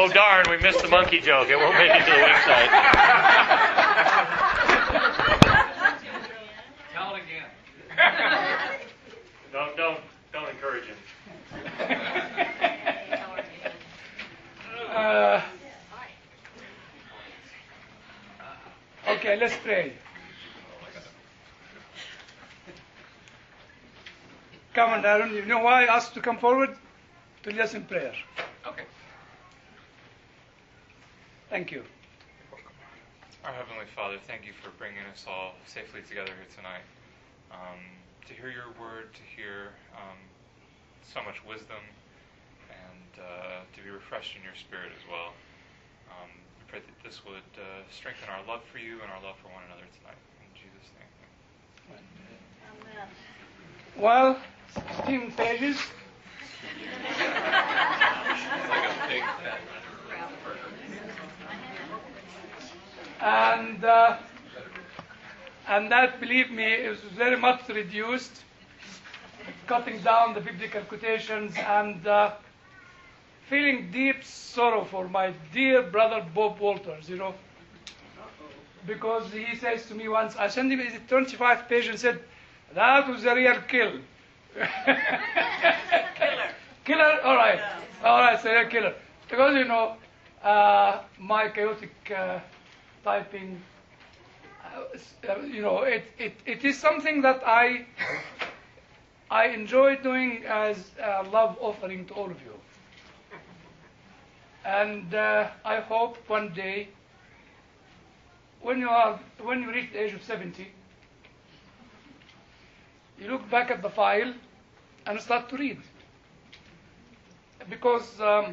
Oh, darn, we missed the monkey joke. It won't make it to the website. Tell it again. Don't encourage him. Okay, let's pray. Come on, Aaron. You know why I asked you to come forward? To lead us in prayer. Okay. Thank you. Our Heavenly Father, thank you for bringing us all safely together here tonight. To hear your word, to hear so much wisdom, and to be refreshed in your spirit as well. We pray that this would strengthen our love for you and our love for one another tonight. In Jesus' name. Amen. Well, 16 pages. And that, believe me, is very much reduced, cutting down the biblical quotations and feeling deep sorrow for my dear brother Bob Walters, because he says to me once, I sent him 25 pages and said, that was a real kill. Killer? All right. All right, so a killer. Because, my chaotic typing, it is something that I enjoy doing as a love offering to all of you. And I hope one day, when you reach the age of 70, you look back at the file and start to read. Because,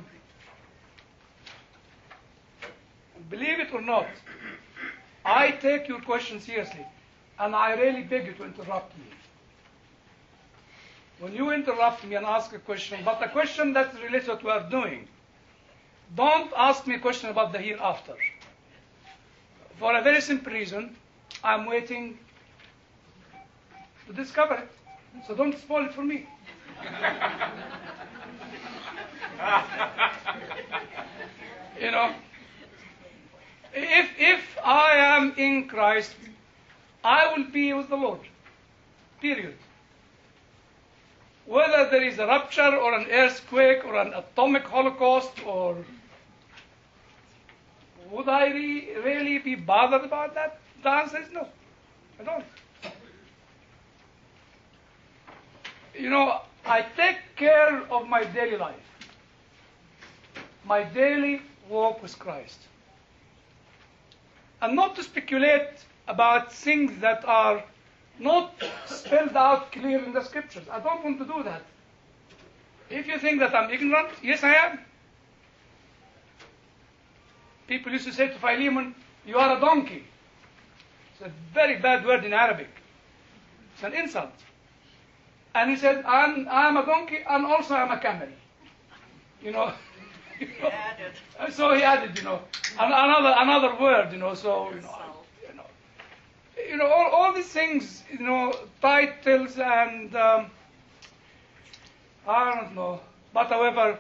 believe it or not, I take your question seriously, and I really beg you to interrupt me. When you interrupt me and ask a question, but a question that relates to what we are doing, don't ask me a question about the hereafter. For a very simple reason, I'm waiting to discover it. So don't spoil it for me. If I am in Christ, I will be with the Lord. Period. Whether there is a rupture or an earthquake or an atomic holocaust, or would I really be bothered about that? The answer is no. I don't. I take care of my daily life, my daily walk with Christ. And not to speculate about things that are not spelled out clear in the scriptures. I don't want to do that. If you think that I'm ignorant, yes, I am. People used to say to Philemon, you are a donkey. It's a very bad word in Arabic. It's an insult. And he said, I'm a donkey and also I'm a camel. So he added, another word, all these things, titles and, I don't know. But however,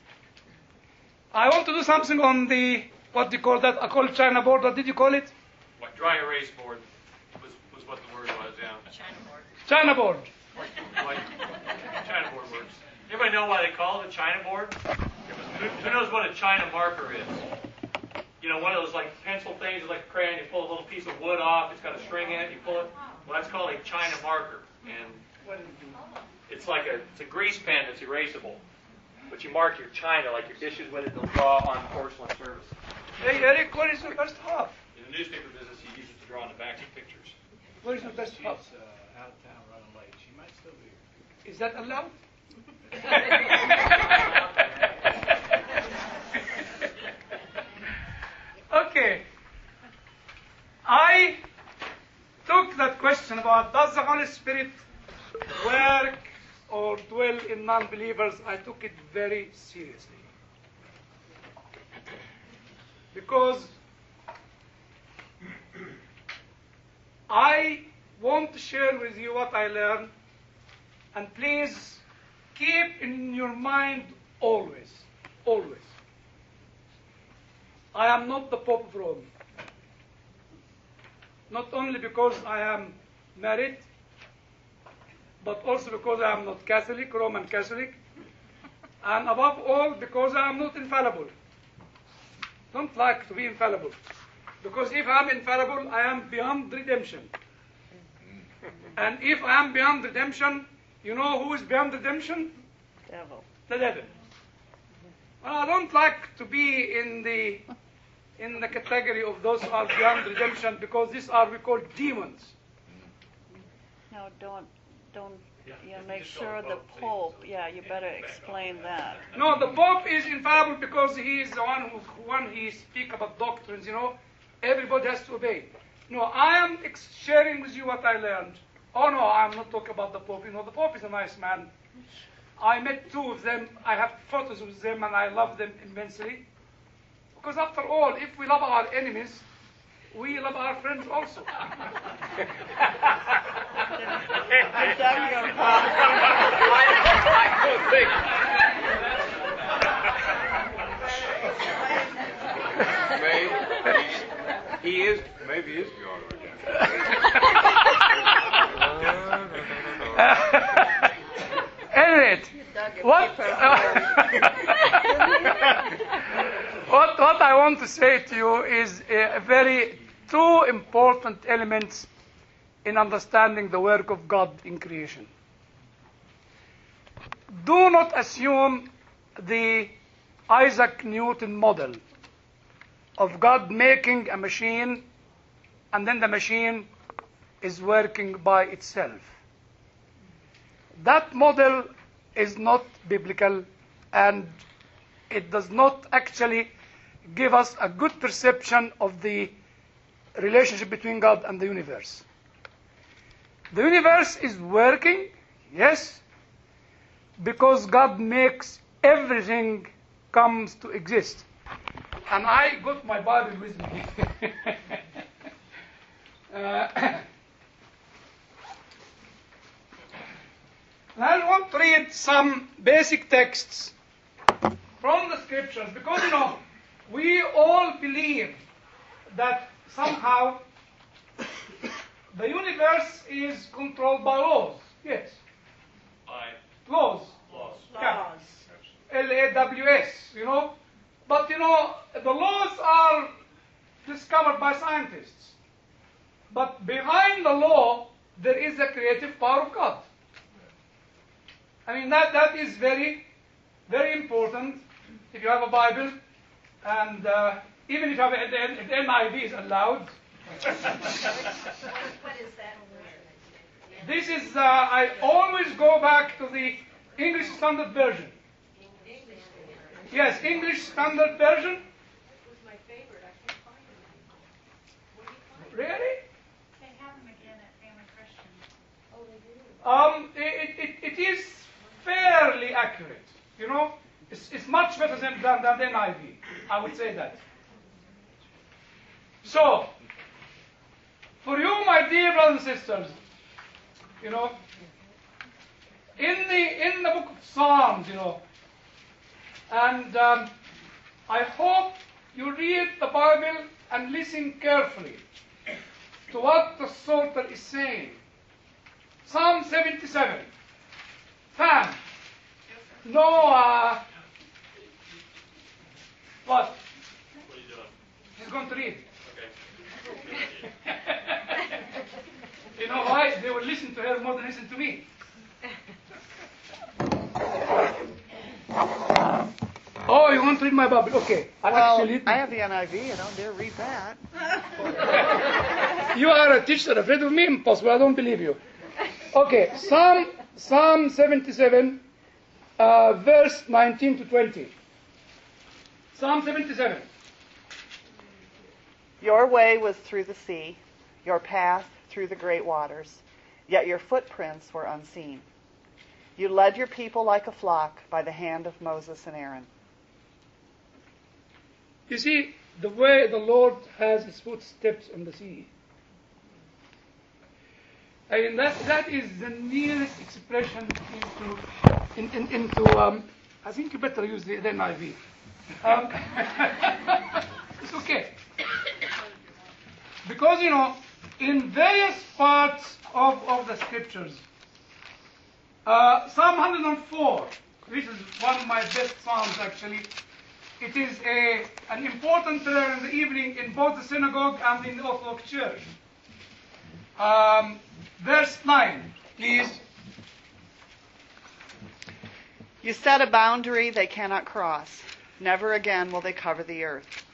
I want to do something on the, what do you call that? I call it China board. What did you call it? What, dry erase board was what the word was, yeah. China board. Like China board works. Anybody know why they call it a China board? Who knows what a China marker is? One of those like pencil things, like a crayon, you pull a little piece of wood off, it's got a string in it, you pull it. Well, that's called a China marker. And it's like it's a grease pen that's erasable. But you mark your china, like your dishes with it, they'll draw on porcelain surface. Hey, Eric, what is the best half? In the newspaper business, you use it to draw on the backs of pictures. What is the best half? She's out of town running late. She might still be here. Is that allowed? Okay. I took that question about does the Holy Spirit work or dwell in non-believers, I took it very seriously. Because I want to share with you what I learned, and please keep in your mind always, I am not the Pope of Rome. Not only because I am married, but also because I am not Catholic, Roman Catholic, and above all because I am not infallible. Don't like to be infallible. Because if I am infallible, I am beyond redemption. And if I am beyond redemption, you know who is beyond redemption? Devil. The devil. Well, I don't like to be in the category of those who are beyond redemption, because these are we call demons. No, don't. Yeah, You know, if make you just sure go the to Pope, Pope. Yeah, you better explain that. No, the Pope is infallible because he is the one who, when he speaks about doctrines, you know, everybody has to obey. No, I am sharing with you what I learned. Oh no, I'm not talking about the Pope. You know, the Pope is a nice man. I met two of them. I have photos with them, and I love them immensely. Because after all, if we love our enemies, we love our friends also. Maybe he is beyond redemption. Anyway, what I want to say to you is two important elements in understanding the work of God in creation. Do not assume the Isaac Newton model of God making a machine and then the machine is working by itself. That model is not biblical, and it does not actually give us a good perception of the relationship between God and the universe. The universe is working, yes, because God makes everything comes to exist. And I got my Bible with me. I want to read some basic texts from the scriptures, because we all believe that somehow the universe is controlled by laws. Yes. By Laws. laws. Yeah. LAWS, But, the laws are discovered by scientists. But behind the law, there is a creative power of God. I mean, that is very, very important if you have a Bible, and even if you have if NIV is allowed. What is that? This is, I always go back to the English Standard Version. Yes, English Standard Version. That was my favorite. I can't find it. Really? They have them again at Family Christian. It is fairly accurate. It's much better than the NIV. I would say that. So, for you, my dear brothers and sisters, in the book of Psalms, and I hope you read the Bible and listen carefully to what the Psalter is saying. Psalm 77. Fan. No, what? What are you doing? He's going to read. Okay. You know why? They will listen to her more than listen to me. Oh, you want to read my Bible? Okay. I have the NIV. I don't dare read that. You are a teacher afraid of me? Impossible. I don't believe you. Okay. Psalm 77, verse 19 to 20. Psalm 77. Your way was through the sea, your path through the great waters, yet your footprints were unseen. You led your people like a flock by the hand of Moses and Aaron. You see, the way the Lord has his footsteps on the sea. I mean, that is the nearest expression into I think you better use the NIV. okay. Because, in various parts of the scriptures, Psalm 104, which is one of my best psalms actually, it is an important prayer in the evening in both the synagogue and in the Orthodox Church. Verse 9, please. You set a boundary they cannot cross. Never again will they cover the earth.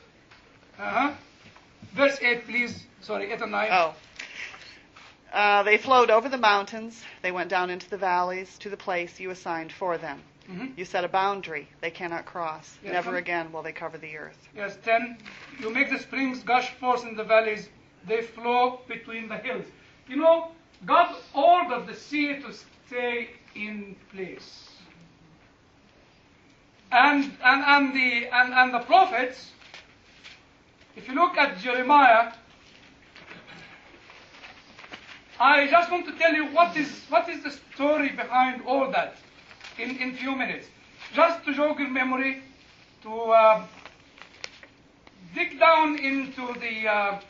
Verse 8, please. Sorry, 8 and 9. Oh. They flowed over the mountains. They went down into the valleys to the place you assigned for them. Mhm. You set a boundary they cannot cross. Yes, Never again will they cover the earth. Yes, 10. You make the springs gush forth in the valleys. They flow between the hills. God ordered the sea to stay in place. And the prophets, if you look at Jeremiah, I just want to tell you what is the story behind all that in few minutes. Just to jog your memory, to dig down into the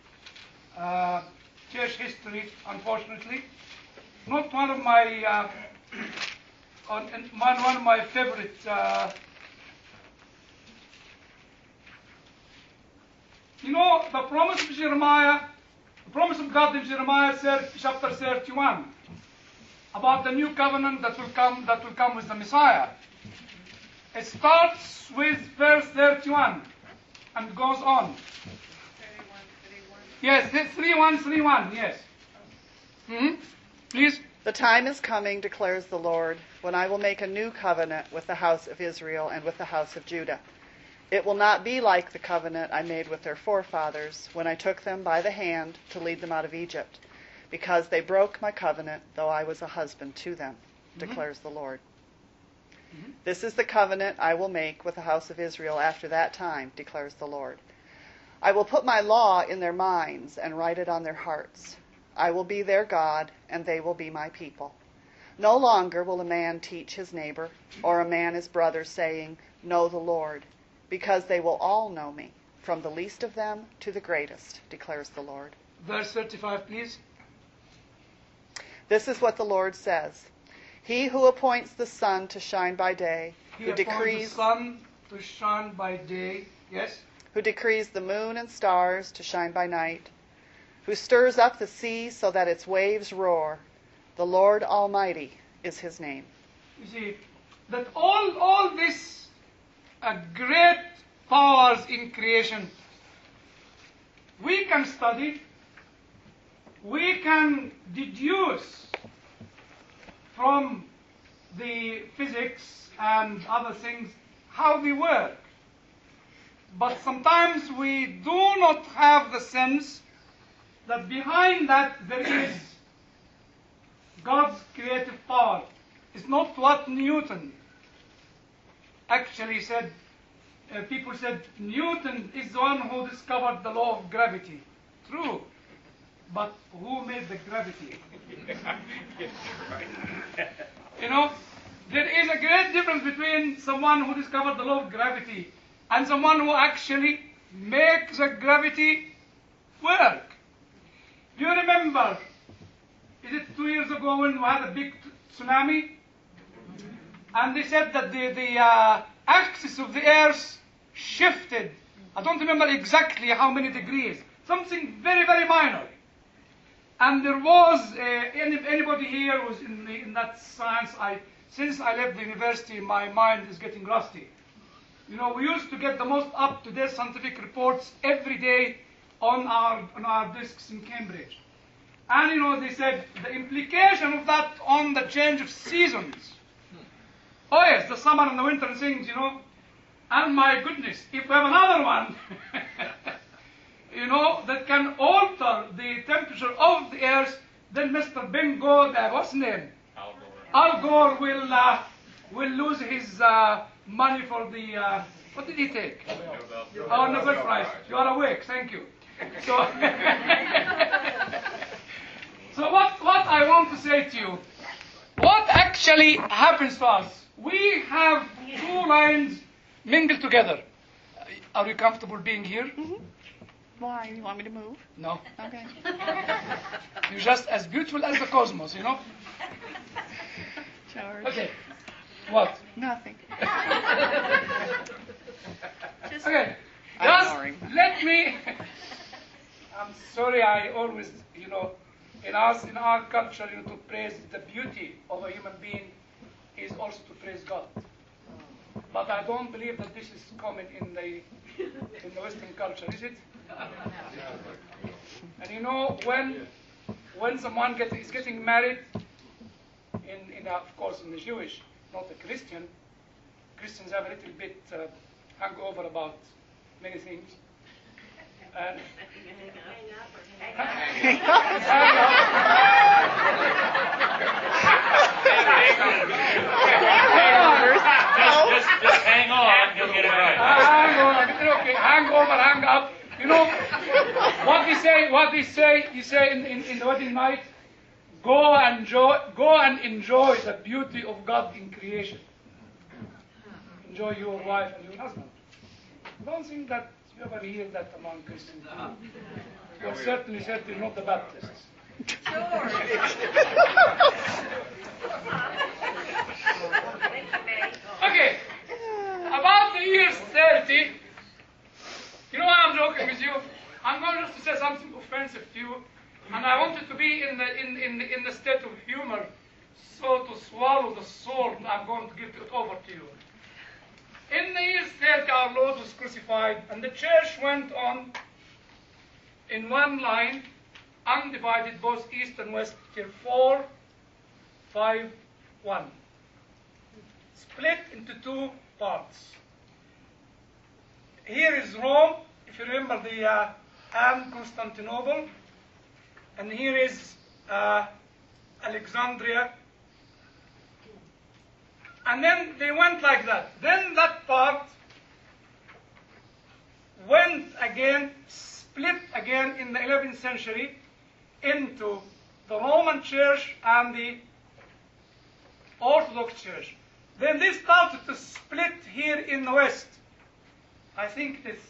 church history, unfortunately. Not one of my one of my favorite the promise of Jeremiah, the promise of God in Jeremiah chapter 31 about the new covenant that will come with the Messiah. It starts with verse 31 and goes on. 31. Yes, 31, yes. Please. The time is coming, declares the Lord, when I will make a new covenant with the house of Israel and with the house of Judah. It will not be like the covenant I made with their forefathers when I took them by the hand to lead them out of Egypt, because they broke my covenant, though I was a husband to them, declares the Lord. This is the covenant I will make with the house of Israel after that time, declares the Lord. I will put my law in their minds and write it on their hearts. I will be their God, and they will be my people. No longer will a man teach his neighbor, or a man his brother, saying, Know the Lord, because they will all know me, from the least of them to the greatest, declares the Lord. Verse 35, please. This is what the Lord says. He who appoints the sun to shine by day, He who appoints decrees the sun to shine by day, yes, who decrees the moon and stars to shine by night, who stirs up the sea so that its waves roar. The Lord Almighty is his name. You see, that all these great powers in creation, we can study, we can deduce from the physics and other things how they work. But sometimes we do not have the sense that behind that there is God's creative power. It's not what Newton actually said. People said Newton is the one who discovered the law of gravity. True. But who made the gravity? There is a great difference between someone who discovered the law of gravity and someone who actually makes the gravity work. Do you remember, is it 2 years ago when we had a big tsunami? And they said that the axis of the earth shifted. I don't remember exactly how many degrees. Something very, very minor. And there was, anybody here who's in that science, since I left the university, my mind is getting rusty. We used to get the most up-to-date scientific reports every day on our desks in Cambridge. And, they said the implication of that on the change of seasons. Oh yes, the summer and the winter and things, And my goodness, if we have another one, that can alter the temperature of the earth, then Mr. Bingo, what's his name? Al Gore will lose his money for the, what did he take? Nobel Prize. You are awake, thank you. So, so what I want to say to you, what actually happens to us? We have two lines mingled together. Are you comfortable being here? Why? You want me to move? No. Okay. You're just as beautiful as the cosmos, you know? George. Okay. What? Nothing. Just Okay. I'm Just ignoring. let me. I'm sorry, I always, you know, in our culture, you know, to praise the beauty of a human being is also to praise God. But I don't believe that this is common in the Western culture, is it? And you know, when someone is getting married, of course in the Jewish, not the Christian, Christians have a little bit hangover about many things. And Just hang on, you'll get it right. okay, hangover, hang up. You know what they say? You say in the wedding night, go and enjoy the beauty of God in creation. Enjoy your wife and your husband. I don't think that you ever hear that among Christians. You're certainly not the Baptists. Okay, about the year 30, you know why I'm joking with you? I'm going just to say something offensive to you, and I want it to be in the state of humor, so to swallow the sword I'm going to give it over to you. In the year 30, our Lord was crucified, and the church went on in one line, undivided, both east and west, till 4, 5, 1. Split into two parts. Here is Rome, if you remember and Constantinople, and here is Alexandria. And then they went like that. Then that part went again, split again in the 11th century into the Roman Church and the Orthodox Church. Then they started to split here in the West. I think it's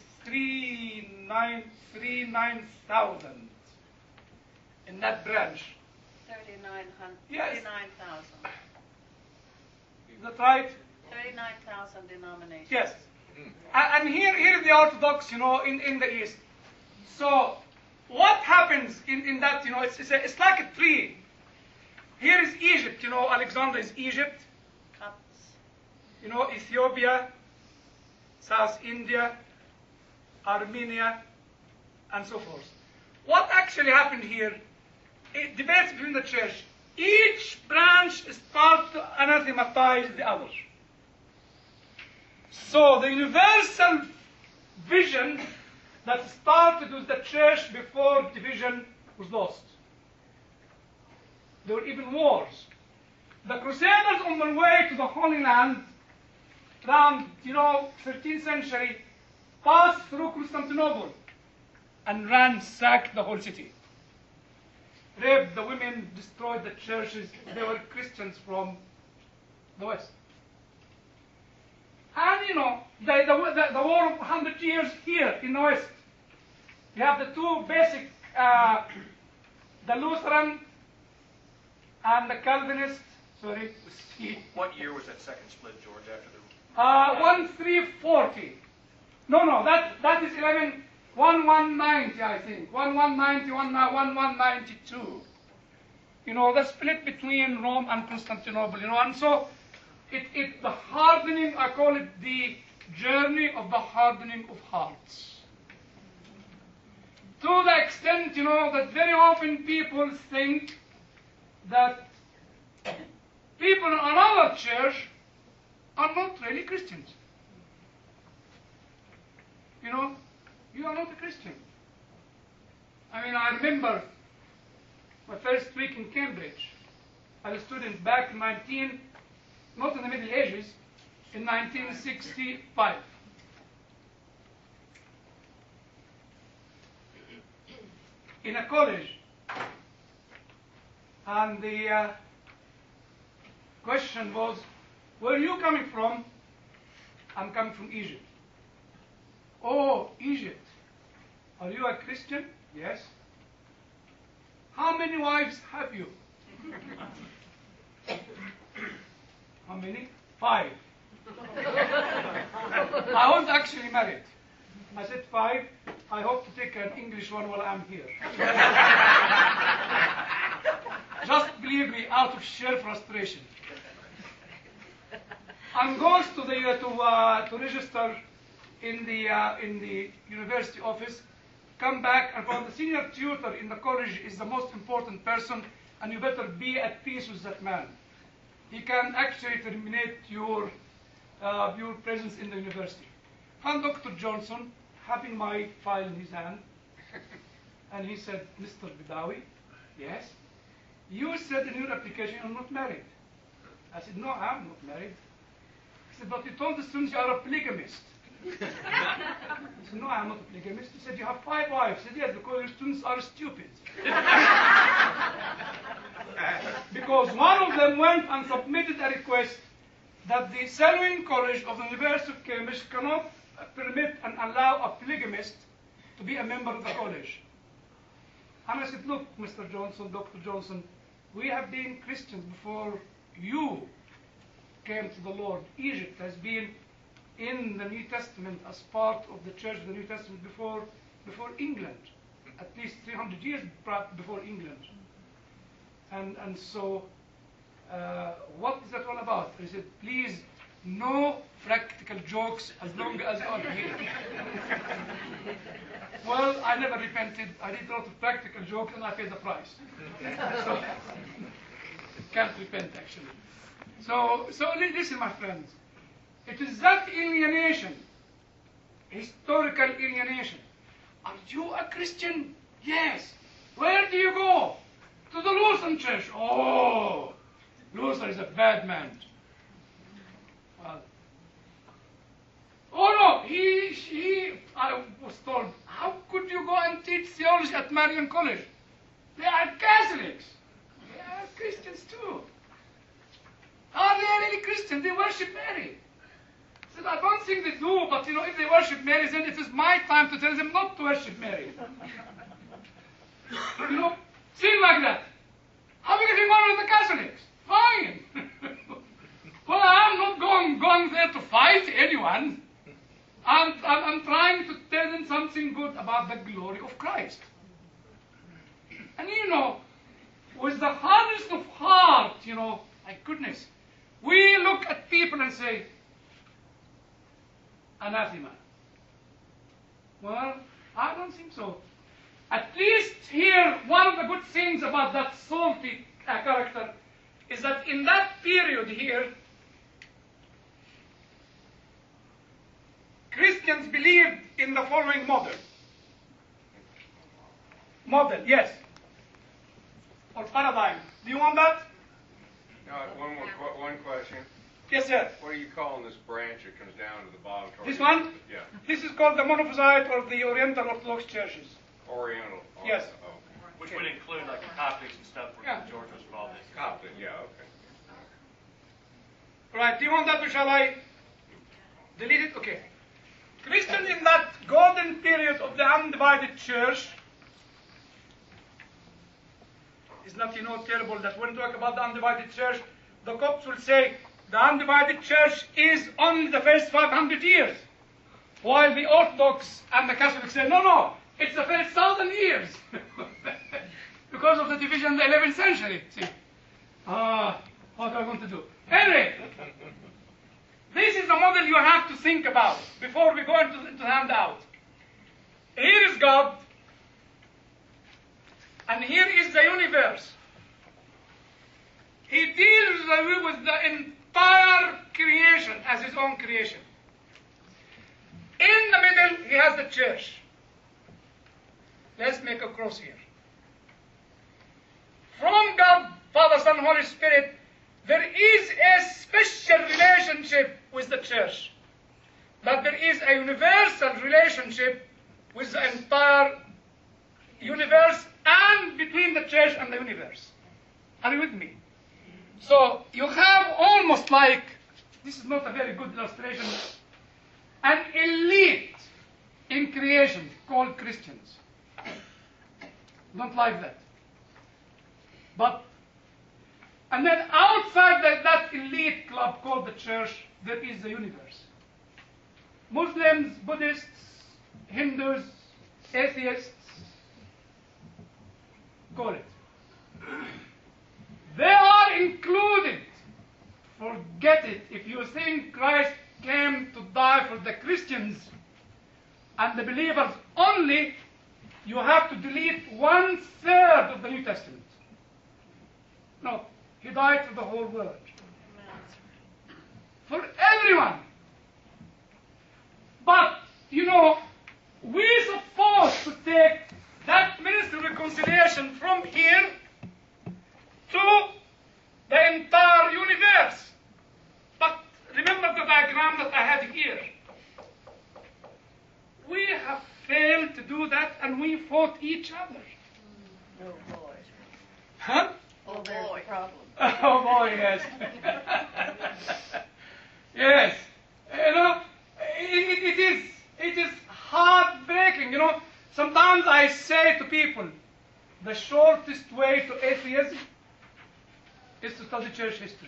39,000 in that branch. 39,000. Yes. 39,000. Is that right? 39,000 denominations. Yes. And here is the Orthodox, you know, in the East. So what happens in that, you know, it's like a tree. Here is Egypt, you know, Alexandria is Egypt. Copts. You know, Ethiopia, South India, Armenia, and so forth. What actually happened here? It debates between the church. Each branch starts to anathematize the other. So the universal vision that started with the church before division was lost. There were even wars. The Crusaders on their way to the Holy Land around, 13th century, passed through Constantinople and ransacked the whole city. Raped the women, destroyed the churches. They were Christians from the West. And the war of 100 years here in the West. You have the two basic, the Lutheran and the Calvinist. Sorry, What year was that second split, George, after the... 1340. No, that is 1190, I think. 1190, 1192. The split between Rome and Constantinople, and so the hardening, I call it the journey of the hardening of hearts. To the extent, that very often people think that people in another church are not really Christians. You are not a Christian. I remember my first week in Cambridge. I was a student back in not in the Middle Ages, in 1965. In a college. And the question was, where are you coming from? I'm coming from Egypt. Are you a Christian? Yes. How many wives have you? How many? 5. I was actually married. I said 5. I hope to take an English one while I'm here. Just believe me, out of sheer frustration. And goes to the to register in the university office. Come back, and from the senior tutor in the college is the most important person, and you better be at peace with that man. He can actually terminate your presence in the university. And Dr. Johnson, having my file in his hand, and he said, Mr. Bidawi, yes, you said in your application you're not married. I said, no, I'm not married. He said, but you told the students you are a polygamist. I said, no, I'm not a polygamist. He said, you have 5 wives. I said, yes, because your students are stupid. Because one of them went and submitted a request that the Selwyn College of the University of Cambridge cannot permit and allow a polygamist to be a member of the college. And I said, look, Mr. Johnson, Dr. Johnson, we have been Christians before you came to the Lord. Egypt has been in the New Testament as part of the Church of the New Testament before England, at least 300 years before England. And so, what is that all about? He said, please, no practical jokes as long as I'm here. Well, I never repented. I did a lot of practical jokes and I paid the price. So, can't repent actually. So listen, my friends. It is that alienation, historical alienation. Are you a Christian? Yes. Where do you go? To the Lutheran Church. Oh, Luther is a bad man. Oh no, I was told, how could you go and teach theology at Marian College? They are Catholics. They are Christians too. Are they really Christians? They worship Mary. I said, I don't think they do, but if they worship Mary, then it is my time to tell them not to worship Mary. Things like that. How are we getting on with the Catholics? Fine. Well, I'm not going there to fight anyone. I'm trying to tell them something good about the glory of Christ. And with the hardest of heart, my goodness, we look at people and say, anathema. Well, I don't think so. At least here, one of the good things about that salty character is that in that period here, Christians believed in the following model. Model, yes. Or paradigm. Do you want that? One question. Yes, sir. What are you calling this branch that comes down to the bottom? This one? Yeah. This is called the Monophysite or the Oriental Orthodox churches. Oriental. Yes. Oh. Which would include like the Coptics and stuff where Yeah. George was involved in. Coptic, yeah, okay. Right, do you want that or shall I delete it? Okay. Christians in that golden period of the undivided church is not, terrible that when we talk about the undivided church, the Copts will say the undivided church is only the first 500 years, while the Orthodox and the Catholics say, no, it's the first 1,000 years, because of the division in the 11th century. See? What are we going to do? Anyway, this is the model you have to think about before we go into the handout. Here is God, and here is the universe. He deals with the entire creation as his own creation. In the middle, he has the church. Let's make a cross here. From God, Father, Son, Holy Spirit, there is a special relationship with the church. But there is a universal relationship with the entire universe and between the church and the universe. Are you with me? So you have almost like, this is not a very good illustration, an elite in creation called Christianity. Christians. Don't like that. And then outside that elite club called the church, there is the universe. Muslims, Buddhists, Hindus, atheists, call it. They are included. Forget it. If you think Christ came to die for the Christians and the believers only, you have to delete 1/3 of the New Testament. No, he died for the whole world. For everyone. But, we're supposed to take that ministry of reconciliation from here to the entire universe. But remember the diagram that I had here. We have failed to do that, and we fought each other. Oh boy. Huh? Oh boy. Problem. Oh boy, yes. Yes. It is heartbreaking. Sometimes I say to people, the shortest way to atheism is to study church history.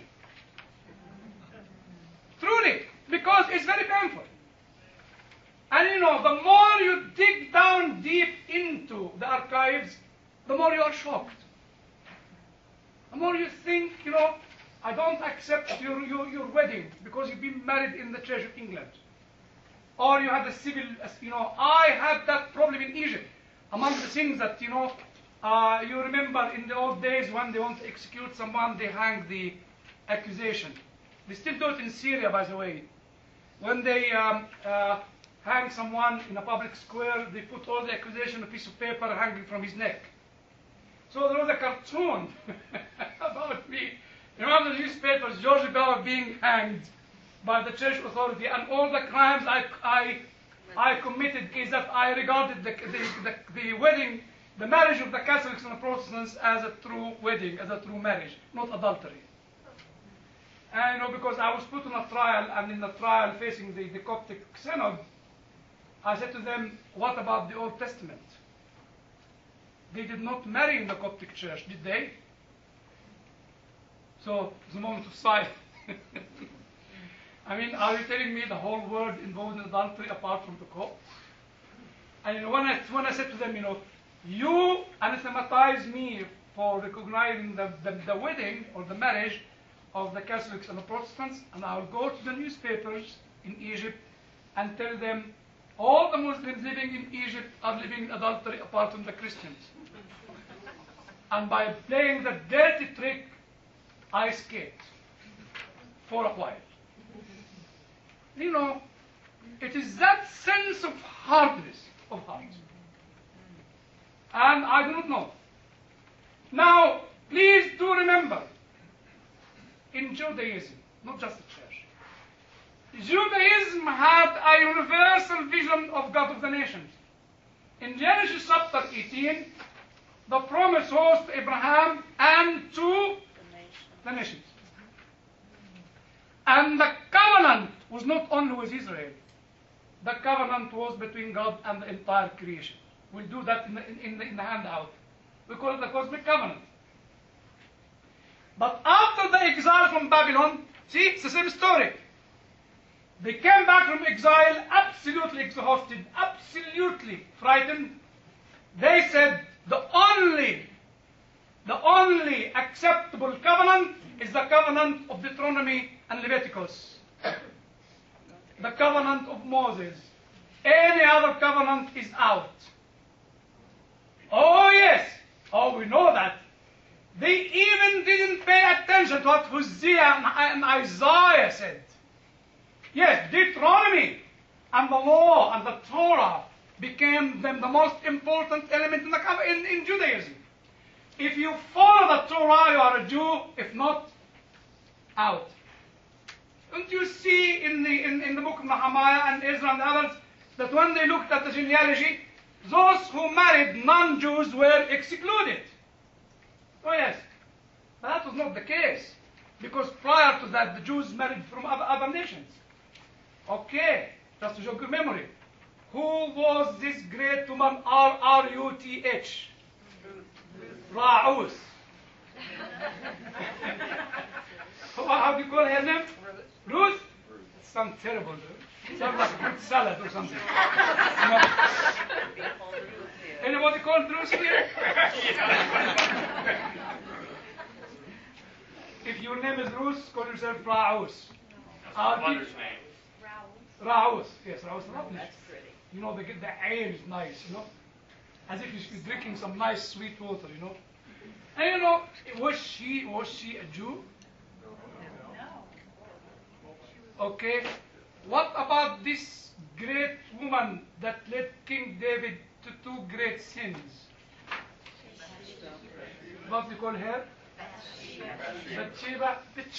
Truly, because it's very painful. And the more you dig down deep into the archives, the more you are shocked. The more you think, I don't accept your wedding because you've been married in the Church of England. Or you had a civil, I had that problem in Egypt. Among the things that, you remember in the old days when they want to execute someone, they hang the accusation. They still do it in Syria, by the way. When they hang someone in a public square, they put all the accusation on a piece of paper hanging from his neck. So there was a cartoon about me. Remember the newspapers, George Bell being hanged by the church authority, and all the crimes I committed is that I regarded the wedding, the marriage of the Catholics and the Protestants as a true wedding, as a true marriage, not adultery. And because I was put on a trial, and in the trial facing the Coptic Synod, I said to them, what about the Old Testament? They did not marry in the Coptic Church, did they? So, it's a moment of silence. I mean, are you telling me the whole world involved in adultery apart from the Pope? And when I said to them, you anathematize me for recognizing the wedding or the marriage of the Catholics and the Protestants, and I'll go to the newspapers in Egypt and tell them all the Muslims living in Egypt are living in adultery apart from the Christians. And by playing the dirty trick, I escaped for a while. It is that sense of hardness of heart. And I do not know. Now, please do remember, in Judaism, not just the church, Judaism had a universal vision of God of the nations. In Genesis chapter 18, the promise was to Abraham and to the nations. And the covenant was not only with Israel. The covenant was between God and the entire creation. We'll do that in the handout. We call it the cosmic covenant. But after the exile from Babylon, see, it's the same story. They came back from exile absolutely exhausted, absolutely frightened. They said the only acceptable covenant is the covenant of Deuteronomy and Leviticus. The covenant of Moses. Any other covenant is out. Oh yes, we know that. They even didn't pay attention to what Hosea and Isaiah said. Yes, Deuteronomy and the law and the Torah became the most important element in Judaism. If you follow the Torah, you are a Jew. If not, out. Don't you see in the book of Nehemiah and Ezra and others that when they looked at the genealogy, those who married non-Jews were excluded? Oh yes, but that was not the case, because prior to that the Jews married from other nations. Okay, just to jog your memory. Who was this great woman, R-R-U-T-H? Ra'us. How do you call her name? Ruth? It sounds terrible. It sounds like a fruit salad or something. No. Anybody called Ruth here? If your name is Ruth, call yourself Ra'us. That's my mother's name. Ra'us. Yes, Ra'us. That's pretty. You know, the air is nice, you know. As if you're drinking some nice sweet water, you know. And you know, was she a Jew? Okay. What about this great woman that led King David to two great sins? What do you call her? Bathsheba.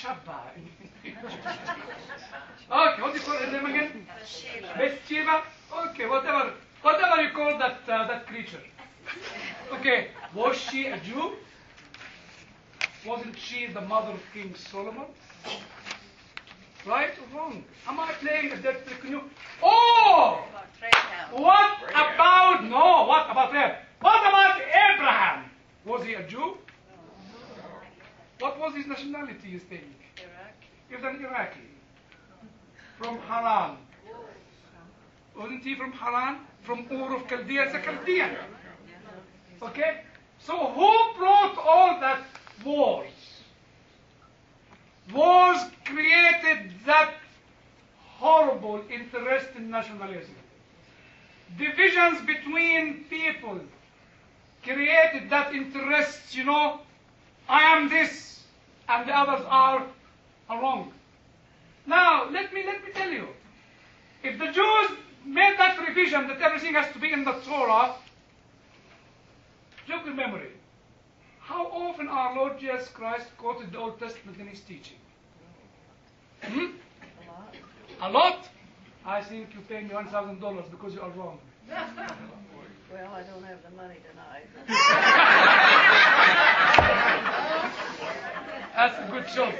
Okay, what do you call her name again? Bathsheba. Okay, whatever you call that creature. Okay, was she a Jew? Wasn't she the mother of King Solomon? Right or wrong? Am I playing a dead trick on you? Oh! What about her? What about Abraham? Was he a Jew? What was his nationality, you think? He was an Iraqi. From Haran. Wasn't he from Haran? From Ur of Chaldea? It's a Chaldean. Okay? So who brought all that wars? Wars created that horrible interest in nationalism. Divisions between people created that interest, you know, I am this and the others are wrong. Now, let me tell you, if the Jews made that revision that everything has to be in the Torah, jog your memory. How often our Lord Jesus Christ quoted the Old Testament in his teaching? A lot? I think you pay me $1,000 because you are wrong. Well, I don't have the money tonight. That's a good joke.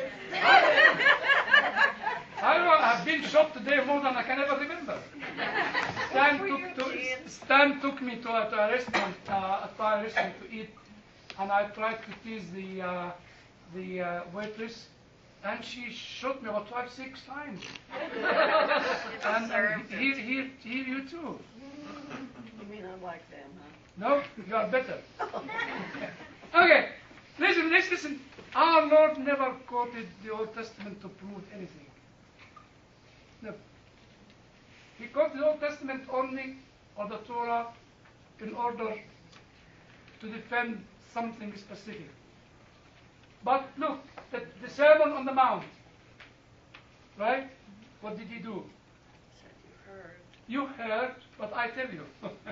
I don't know, I've been shot today more than I can ever remember. Stan took me to a restaurant, a Thai restaurant to eat, and I tried to please the waitress, and she shot me about 5-6 times. and here you too. You mean I'm like them, huh? No, you are better. Okay, listen. Our Lord never quoted the Old Testament to prove anything. No. He quoted the Old Testament only, or the Torah, in order to defend something specific. But look, the Sermon on the Mount, right? What did he do? You heard, but I tell you.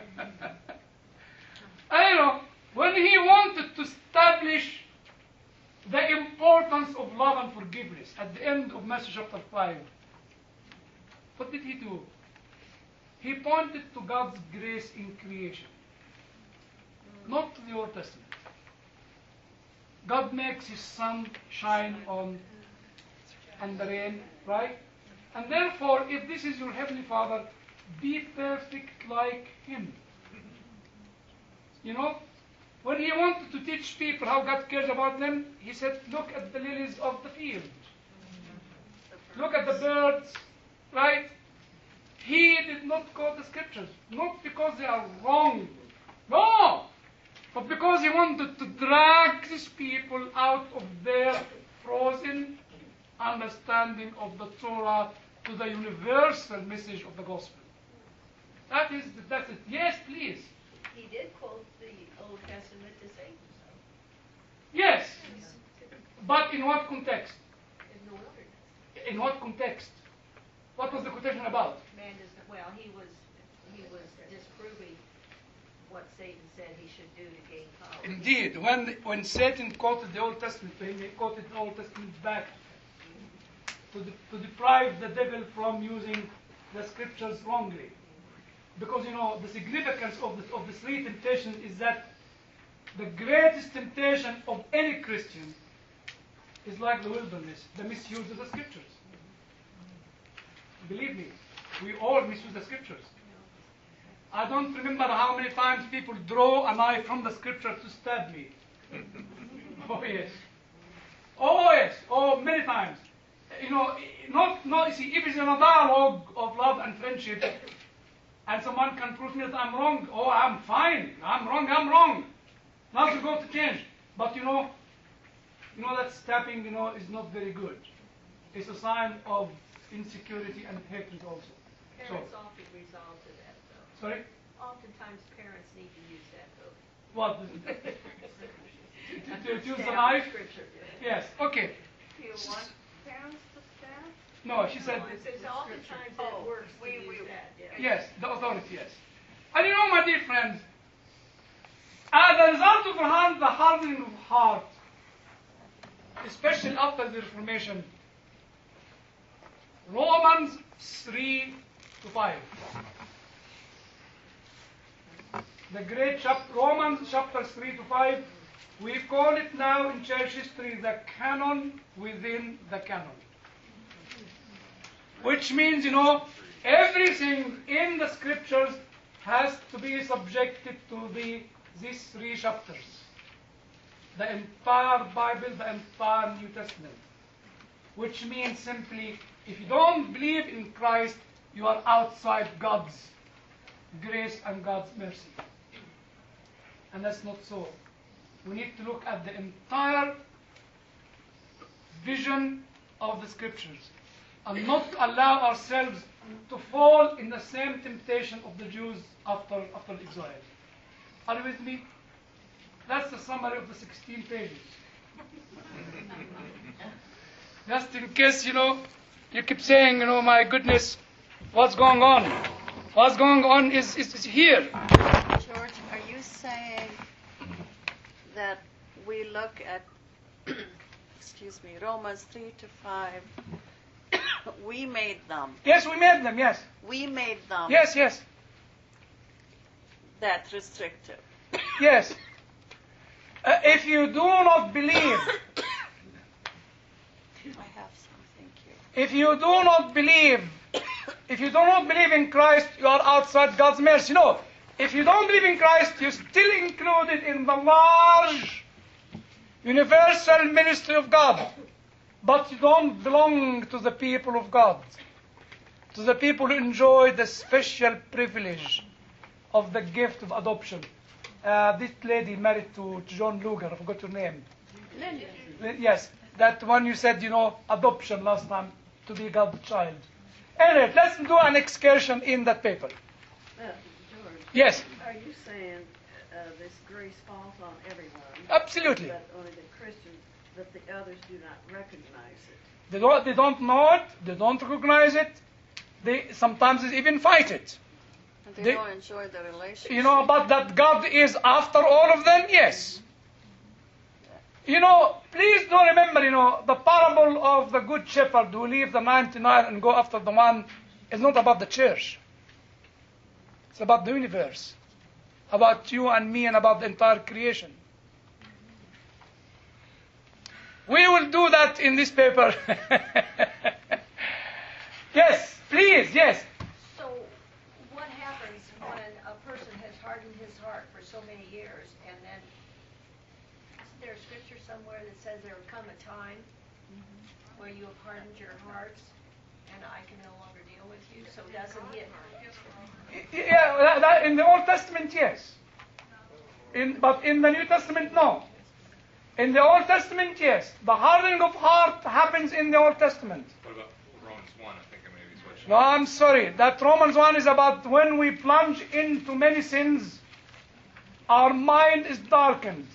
I know, when he wanted to establish the importance of love and forgiveness at the end of Matthew chapter 5, what did he do? He pointed to God's grace in creation, not to the Old Testament. God makes his sun shine on and the rain, right? And therefore, if this is your heavenly Father, be perfect like him. You know, when he wanted to teach people how God cares about them, he said, look at the lilies of the field. Look at the birds, right? He did not quote the scriptures, not because they are wrong, no, but because he wanted to drag these people out of their frozen understanding of the Torah to the universal message of the gospel. That's it. Yes, please. He did quote the Old Testament to save himself. Yes, but in what context? In the wilderness. In what context? What was the quotation about? Man does not, well, he was disproving what Satan said he should do to gain power. Indeed, when Satan quoted the Old Testament to him, he quoted the Old Testament back to deprive the devil from using the scriptures wrongly. Because, you know, the significance of the three temptations is that the greatest temptation of any Christian is like the wilderness, the misuse of the scriptures. Believe me, we all misuse the scriptures. I don't remember how many times people draw a knife from the scripture to stab me. Oh yes. Oh yes. Oh, many times. You know, not. You see, if it's in a dialogue of love and friendship, and someone can prove me that I'm wrong, oh, I'm fine. I'm wrong. Nothing's going to change. But you know that stabbing, is not very good. It's a sign of insecurity and hatred also. Parents often resolve to that, though. Sorry? Oftentimes parents need to use that, though. What? to use the knife? Scripture. Yes. Okay. Do you want parents to stab? No, she said. No, it says oftentimes it works to use that, yeah. Yes, the authority, yes. And my dear friends, as a result of the hardening of heart, especially after the Reformation, Romans 3-5. The great chapter, Romans chapters 3-5, we call it now in church history the canon within the canon. Which means, everything in the scriptures has to be subjected to these 3 chapters. The entire Bible, the entire New Testament. Which means simply, if you don't believe in Christ, you are outside God's grace and God's mercy. And that's not so. We need to look at the entire vision of the scriptures and not allow ourselves to fall in the same temptation of the Jews after exile. Are you with me? That's the summary of the 16 pages. Just in case, you keep saying, my goodness, what's going on? What's going on is here. George, are you saying that we look at, Romans 3-5, we made them. Yes, we made them, yes. We made them Yes. that restrictive. Yes. If you do not believe, I have some, thank you. if you do not believe in Christ, you are outside God's mercy. No. If you don't believe in Christ, you're still included in the large universal ministry of God. But you don't belong to the people of God, to the people who enjoy the special privilege of the gift of adoption. This lady married to John Luger, I forgot her name. Lillian. Yes, that one you said, adoption last time, to be God's child. Anyway, let's do an excursion in that paper. George, Yes, are you saying this grace falls on everyone? absolutely. But only the Christians, that the others do not recognize it? They don't know it, they don't recognize it, they sometimes even fight it. And they They- don't enjoy the relationship. But that God is after all of them, yes. Please do remember, the parable of the good shepherd who leave the 99 and go after the one is not about the church. It's about the universe, about you and me and about the entire creation. We will do that in this paper. Yes, please, yes. So what happens when a person has hardened his heart for so many years, and then, isn't there a scripture somewhere that says there will come a time where you have hardened your hearts, and I can no longer deal with you? So doesn't it? Yeah, that in the Old Testament, yes. But in the New Testament, no. In the Old Testament, yes. The hardening of heart happens in the Old Testament. What about Romans 1? I think I may be switching. No, I'm sorry. That Romans 1 is about when we plunge into many sins, our mind is darkened.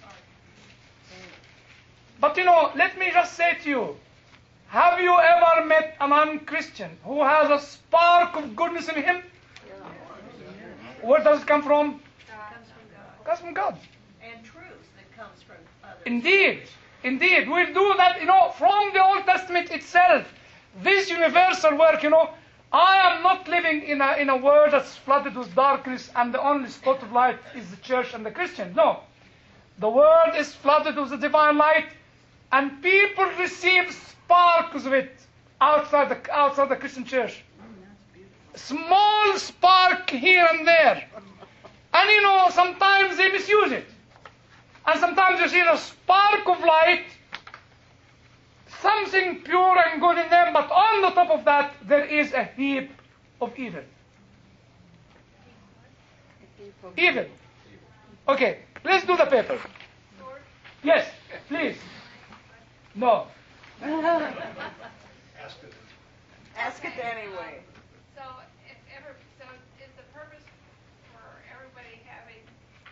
But let me just say to you, have you ever met a non-Christian who has a spark of goodness in him? Where does it come from? It comes from God. And truth that comes from others. Indeed. We'll do that, from the Old Testament itself. This universal work, I am not living in a world that's flooded with darkness and the only spot of light is the church and the Christians. No. The world is flooded with the divine light and people receive sparks of it outside the Christian church. Small spark here and there. And sometimes they misuse it. And sometimes you see a spark of light, something pure and good in them, but on the top of that, there is a heap of evil. Evil. Okay, let's do the paper. Yes, please. No. Ask it anyway. So is the purpose for everybody having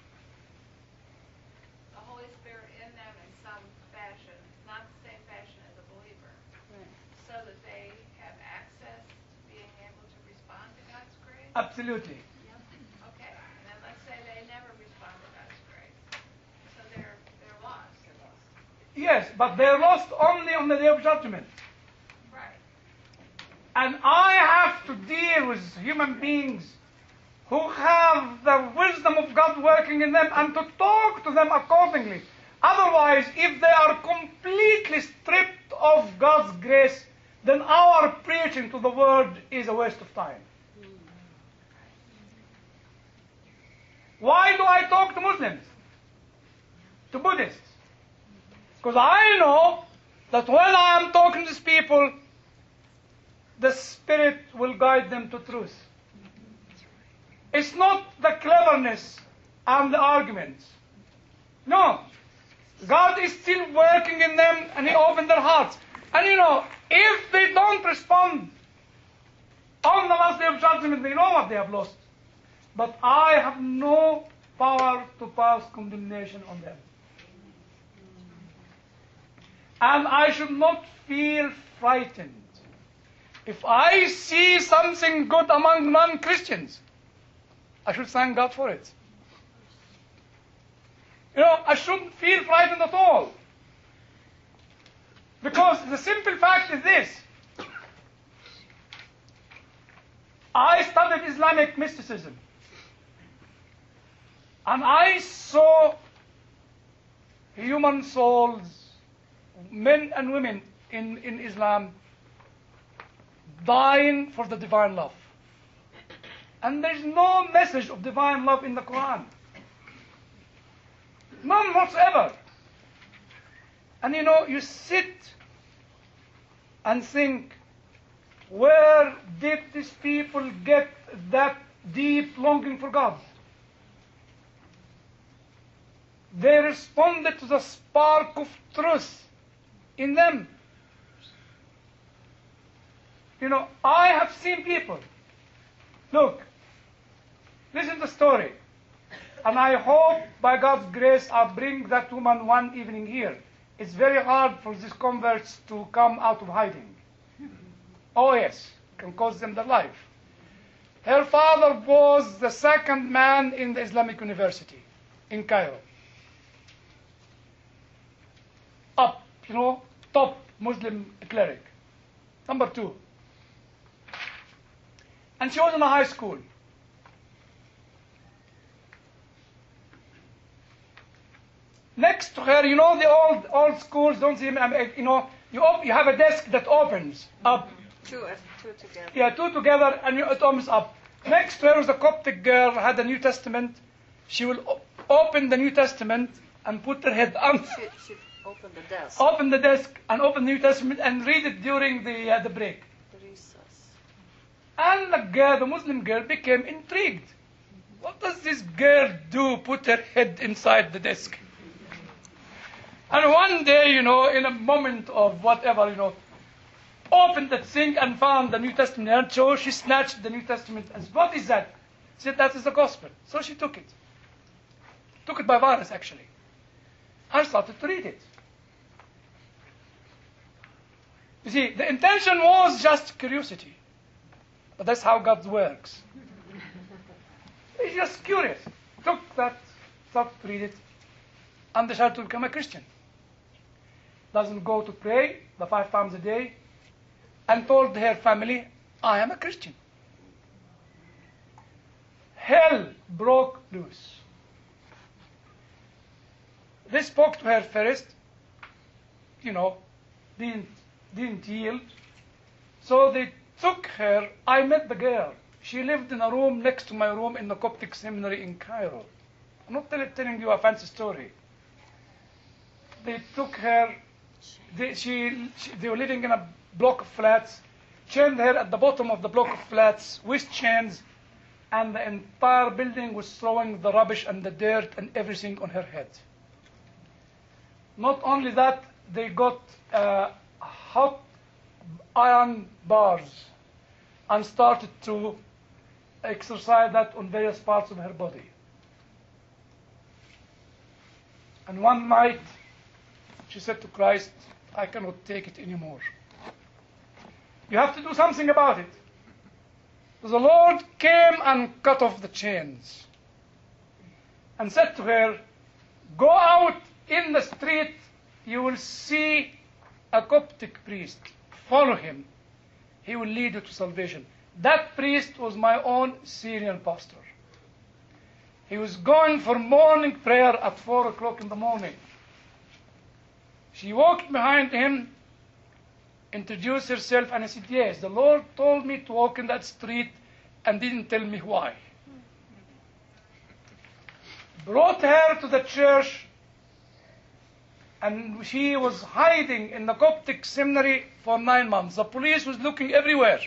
the Holy Spirit in them in some fashion, not the same fashion as a believer, so that they have access to being able to respond to God's grace? Absolutely. Okay, and then let's say they never respond to God's grace, so they're lost. Yes, but they're lost only on the day of judgment. Right. And I have to deal with human beings who have the wisdom of God working in them and to talk to them accordingly. Otherwise, if they are completely stripped of God's grace, then our preaching to the world is a waste of time. Why do I talk to Muslims? To Buddhists? Because I know that when I am talking to these people, the Spirit will guide them to truth. It's not the cleverness and the arguments. No. God is still working in them and He opened their hearts. And if they don't respond on the last day of judgment, they know what they have lost. But I have no power to pass condemnation on them. And I should not feel frightened. If I see something good among non-Christians, I should thank God for it. I shouldn't feel frightened at all. Because the simple fact is this. I studied Islamic mysticism. And I saw human souls, men and women in Islam, dying for the divine love. And there's no message of divine love in the Quran. None whatsoever. And you sit and think, where did these people get that deep longing for God? They responded to the spark of truth in them. I have seen people. Look, listen to the story. And I hope, by God's grace, I'll bring that woman one evening here. It's very hard for these converts to come out of hiding. Oh yes, can cost them their life. Her father was the second man in the Islamic University in Cairo. Up, top Muslim cleric. Number 2. And she was in a high school. Next to her, the old schools, don't see, you have a desk that opens up. Two together. Yeah, 2 together, and it opens up. Next to her was a Coptic girl, had the New Testament. She will open the New Testament and put her head on. She opened the desk. Open the desk and open the New Testament and read it during the break. The recess. And the Muslim girl became intrigued. What does this girl do? Put her head inside the desk. And one day, in a moment of whatever, opened that thing and found the New Testament. And so she snatched the New Testament and said, what is that? She said, that is the gospel. So she took it. Took it by violence, actually. And started to read it. You see, the intention was just curiosity. But that's how God works. He's just curious. Took that, started to read it, and decided to become a Christian. Doesn't go to pray the 5 times a day, and told her family, I am a Christian. Hell broke loose. They spoke to her first, didn't yield. So they took her. I met the girl. She lived in a room next to my room in the Coptic seminary in Cairo. I'm not telling you a fancy story. They took her, they were living in a block of flats, chained her at the bottom of the block of flats with chains, and the entire building was throwing the rubbish and the dirt and everything on her head. Not only that, they got hot iron bars and started to exercise that on various parts of her body. And one night, she said to Christ, I cannot take it anymore. You have to do something about it. The Lord came and cut off the chains and said to her, go out in the street, you will see a Coptic priest. Follow him. He will lead you to salvation. That priest was my own Syrian pastor. He was going for morning prayer at 4 o'clock in the morning. She walked behind him, introduced herself, and I said, yes, the Lord told me to walk in that street and didn't tell me why. Brought her to the church, and she was hiding in the Coptic seminary for 9 months. The police was looking everywhere.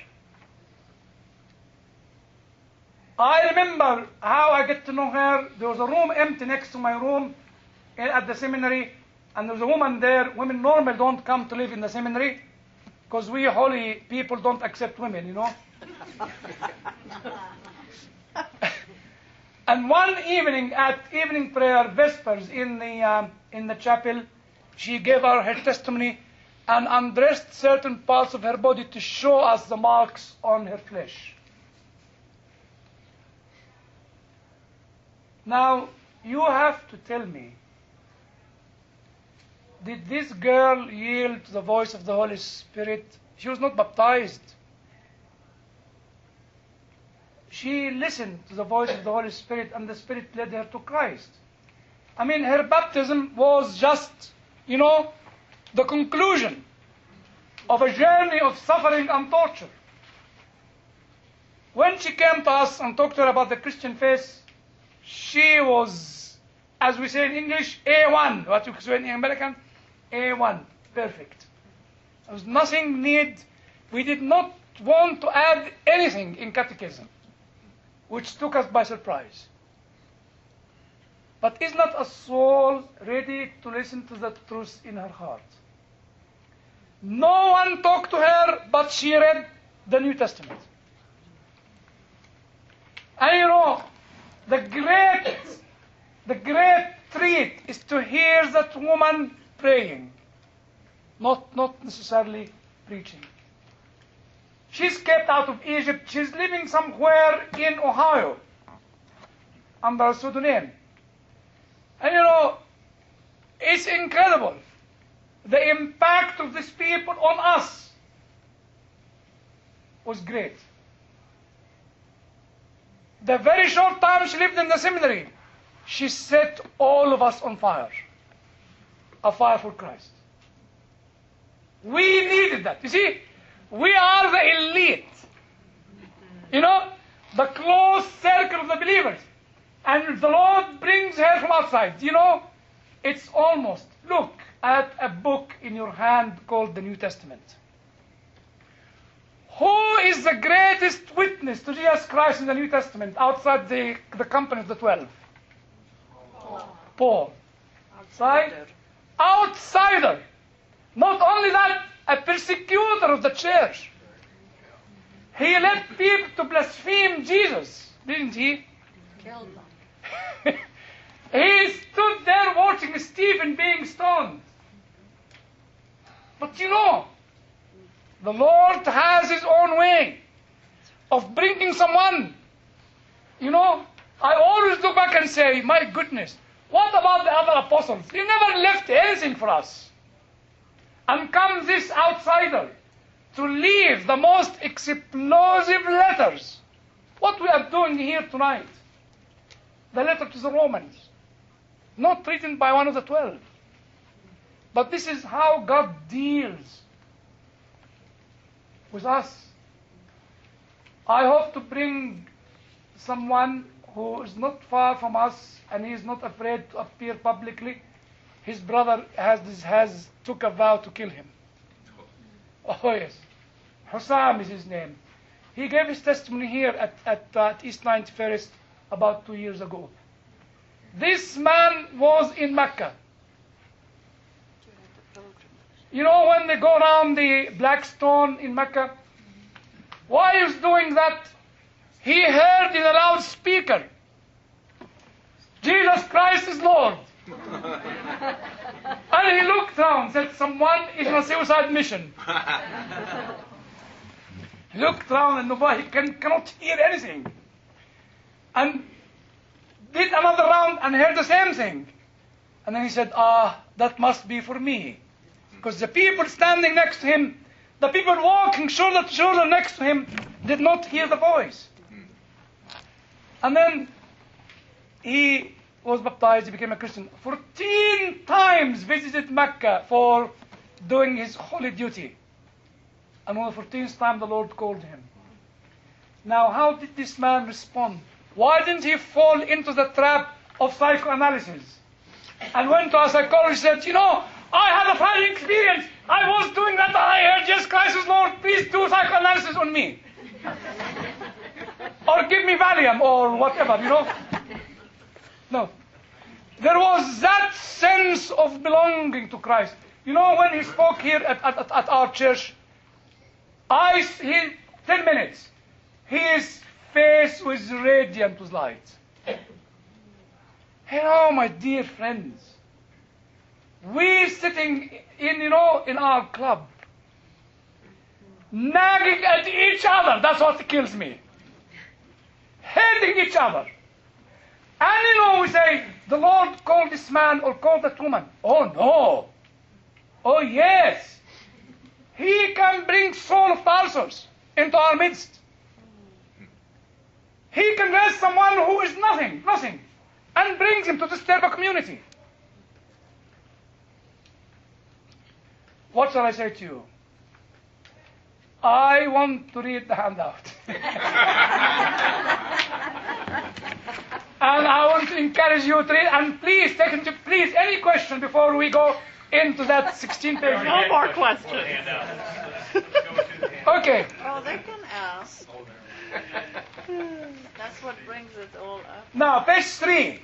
I remember how I get to know her. There was a room empty next to my room at the seminary, and there was a woman there. Women normally don't come to live in the seminary because we holy people don't accept women, you know. And one evening at evening prayer, Vespers, in the chapel, she gave her testimony and undressed certain parts of her body to show us the marks on her flesh. Now, you have to tell me, did this girl yield to the voice of the Holy Spirit? She was not baptized. She listened to the voice of the Holy Spirit, and the Spirit led her to Christ. I mean, her baptism was just, the conclusion of a journey of suffering and torture. When she came to us and talked to her about the Christian faith, she was, as we say in English, A1. What you say in American? A1. Perfect. There was nothing need. We did not want to add anything in catechism, which took us by surprise. But is not a soul ready to listen to the truth in her heart? No one talked to her, but she read the New Testament. And the great treat is to hear that woman praying, not necessarily preaching. She's kept out of Egypt. She's living somewhere in Ohio under a pseudonym. And it's incredible the impact of these people on us was great. The very short time she lived in the seminary, she set all of us on fire. A fire for Christ. We needed that. You see, we are the elite. The close circle of the believers. And the Lord brings her from outside. It's almost, look at a book in your hand called the New Testament. Who is the greatest witness to Jesus Christ in the New Testament outside the company of the 12? Paul. Outsider. Not only that, a persecutor of the church. He led people to blaspheme Jesus, didn't he? Killed them. He stood there watching Stephen being stoned. But the Lord has His own way of bringing someone. I always look back and say, my goodness, what about the other apostles? They never left anything for us. And comes this outsider to leave the most explosive letters. What we are doing here tonight. The letter to the Romans. Not written by one of the 12. But this is how God deals with us. I hope to bring someone who is not far from us and he is not afraid to appear publicly. His brother has took a vow to kill him. Oh yes. Hussam is his name. He gave his testimony here at East 91st about 2 years ago. This man was in Mecca. You know when they go around the black stone in Mecca? While he was doing that, he heard in a loudspeaker, Jesus Christ is Lord. And he looked around, said, someone is on a suicide mission. He looked around and nobody cannot hear anything. And did another round and heard the same thing. And then he said, that must be for me. Because the people standing next to him, the people walking shoulder to shoulder next to him, did not hear the voice. And then he was baptized, he became a Christian. 14 times visited Mecca for doing his holy duty. And on the 14th time the Lord called him. Now how did this man respond? Why didn't he fall into the trap of psychoanalysis? And went to a psychologist and said, you know, I had a prior experience. I was doing that and I heard Jesus Christ is Lord. Please do psychoanalysis on me. Or give me Valium or whatever, you know. No. There was that sense of belonging to Christ. You know, when he spoke here at our church, 10 minutes, his face was radiant with light. Hello, my dear friends. We sitting in our club, nagging at each other. That's what kills me. Hating each other. And we say, the Lord called this man or called that woman. Oh no. Oh yes. He can bring Saul of Tarsus into our midst. He can raise someone who is nothing, and brings him to this terrible community. What shall I say to you? I want to read the handout. And I want to encourage you to read. And please, please, any question before we go into that 16 pages. No more questions. Okay. Oh, they can ask. That's what brings it all up. Now, page 3.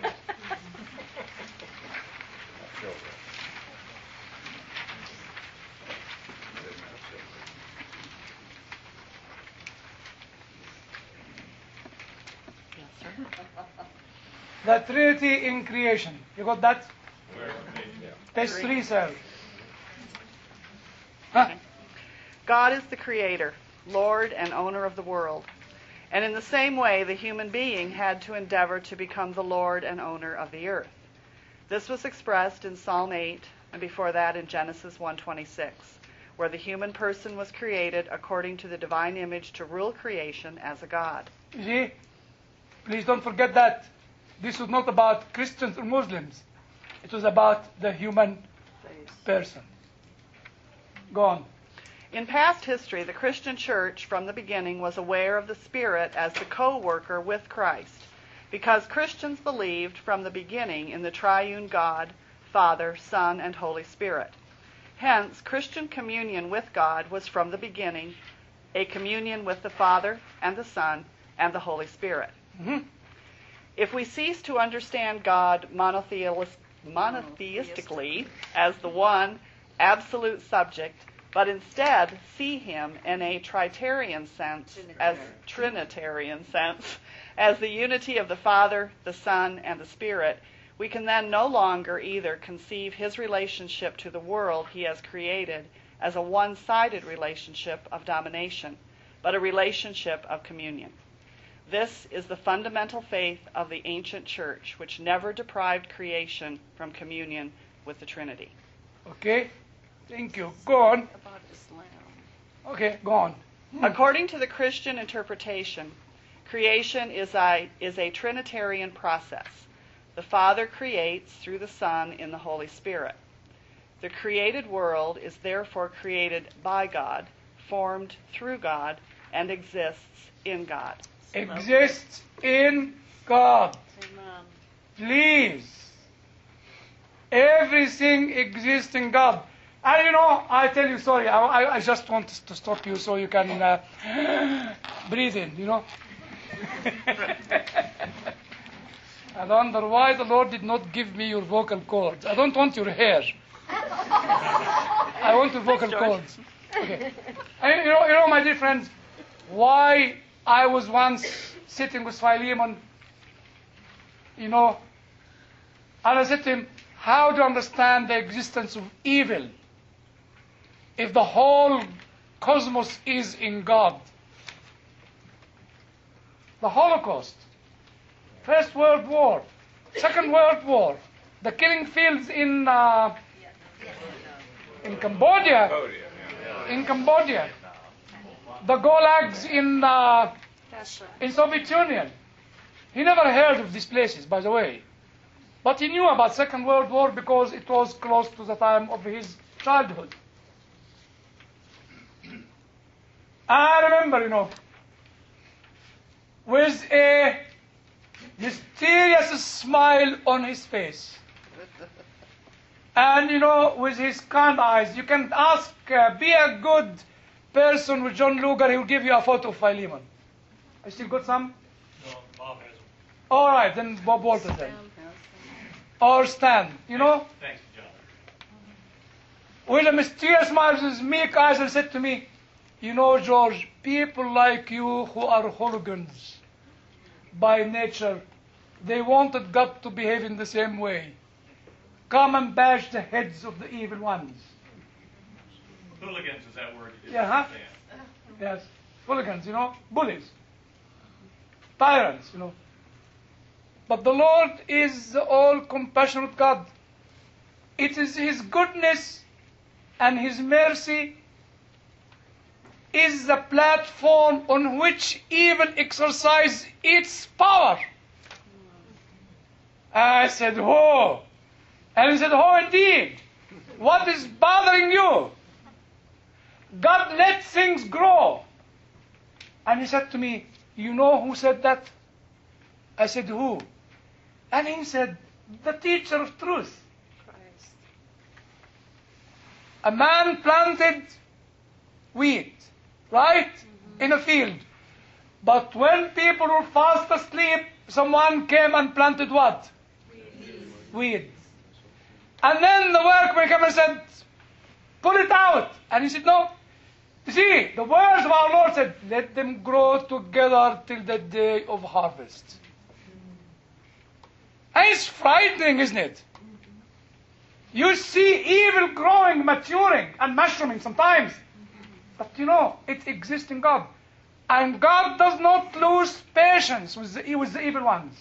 The Trinity in creation. You got that? Page 3, sir. Huh? God is the creator, Lord and owner of the world. And in the same way, the human being had to endeavor to become the Lord and owner of the earth. This was expressed in Psalm 8, and before that in Genesis 1:26, where the human person was created according to the divine image to rule creation as a God. You see? Please don't forget that. This was not about Christians or Muslims. It was about the human person. Go on. In past history, the Christian church from the beginning was aware of the Spirit as the co-worker with Christ, because Christians believed from the beginning in the triune God, Father, Son, and Holy Spirit. Hence, Christian communion with God was from the beginning a communion with the Father and the Son and the Holy Spirit. Mm-hmm. If we cease to understand God monotheistically as the one absolute subject, but instead see him in a Trinitarian sense, as the unity of the Father, the Son, and the Spirit, we can then no longer either conceive his relationship to the world he has created as a one-sided relationship of domination, but a relationship of communion. This is the fundamental faith of the ancient church, which never deprived creation from communion with the Trinity. Okay? Thank you. Go on. About Islam. Okay, go on. According to the Christian interpretation, creation is a Trinitarian process. The Father creates through the Son in the Holy Spirit. The created world is therefore created by God, formed through God, and exists in God. Exists in God. Amen. Please. Everything exists in God. And I tell you, sorry, I just want to stop you so you can breathe in, I wonder why the Lord did not give me your vocal cords. I don't want your hair. I want your vocal cords. Okay. And my dear friends, why I was once sitting with Philemon, and I said to him, how do you understand the existence of evil if the whole cosmos is in God? The Holocaust, First World War, Second World War, the killing fields in Cambodia, the gulags in Soviet Union. He never heard of these places, by the way. But he knew about Second World War because it was close to the time of his childhood. I remember, with a mysterious smile on his face. And, with his kind eyes. You can ask, be a good person with John Luger, he will give you a photo of Philemon. I still got some? No, Bob has them. All right, then Bob Walter then. Or Stan, Thanks, John. With a mysterious smile, with his meek eyes, and said to me, George, people like you who are hooligans by nature, they wanted God to behave in the same way. Come and bash the heads of the evil ones. Hooligans is that word you didn't Yeah, huh? understand. Yes, hooligans, bullies, tyrants, But the Lord is the all-compassionate God. It is His goodness and His mercy is the platform on which evil exercises its power. I said, oh. And he said, oh, indeed. What is bothering you? God lets things grow. And he said to me, you know who said that? I said, who? And he said, the teacher of truth. Christ. A man planted wheat, right? In a field. But when people were fast asleep, someone came and planted what? Weeds. And then the workman came and said, pull it out. And he said, no. You see, the words of our Lord said, let them grow together till the day of harvest. And it's frightening, isn't it? You see evil growing, maturing, and mushrooming sometimes. But it exists in God. And God does not lose patience with the evil ones.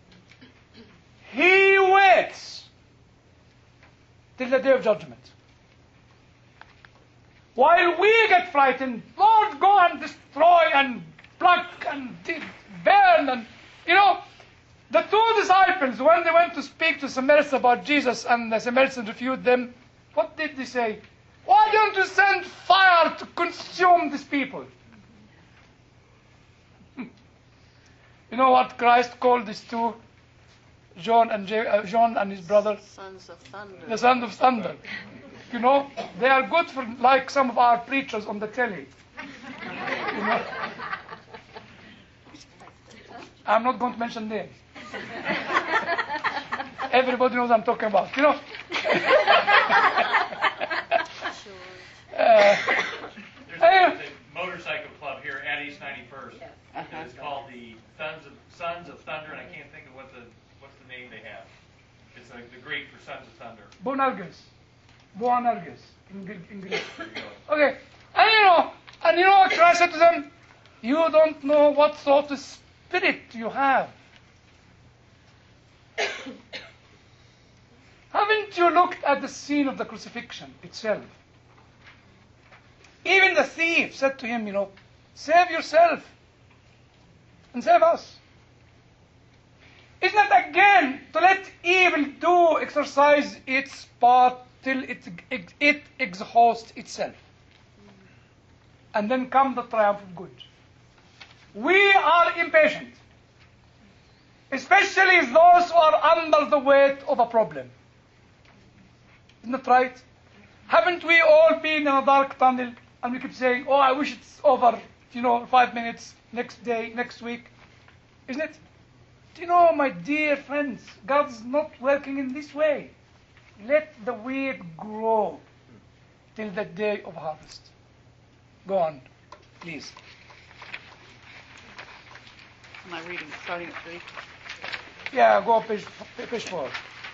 He waits till the day of judgment. While we get frightened, Lord, go and destroy and pluck and burn. And, the two disciples, when they went to speak to Samaritans about Jesus and the Samaritans refused them, what did they say? Why don't you send fire to consume these people? You know what Christ called these two? John and his brother? Sons of thunder. The sons of thunder. They are good for like some of our preachers on the telly. I'm not going to mention names. Everybody knows I'm talking about. There's a motorcycle club here at East 91st. That is called the Sons of Thunder, and I can't think of what's the name they have. It's like the Greek for Sons of Thunder. Boanerges in Greek. Okay, and you know what Christ said to them? You don't know what sort of spirit you have. Haven't you looked at the scene of the crucifixion itself? Even the thief said to him, save yourself and save us. Isn't that again to let evil exercise its part till it exhausts itself? And then come the triumph of good. We are impatient, especially those who are under the weight of a problem. Isn't that right? Haven't we all been in a dark tunnel and we keep saying, oh, I wish it's over, 5 minutes, next day, next week? Isn't it? Do you know, my dear friends, God's not working in this way. Let the weed grow till the day of harvest. Go on, please. Am I reading, starting at 3? Yeah, go page 4.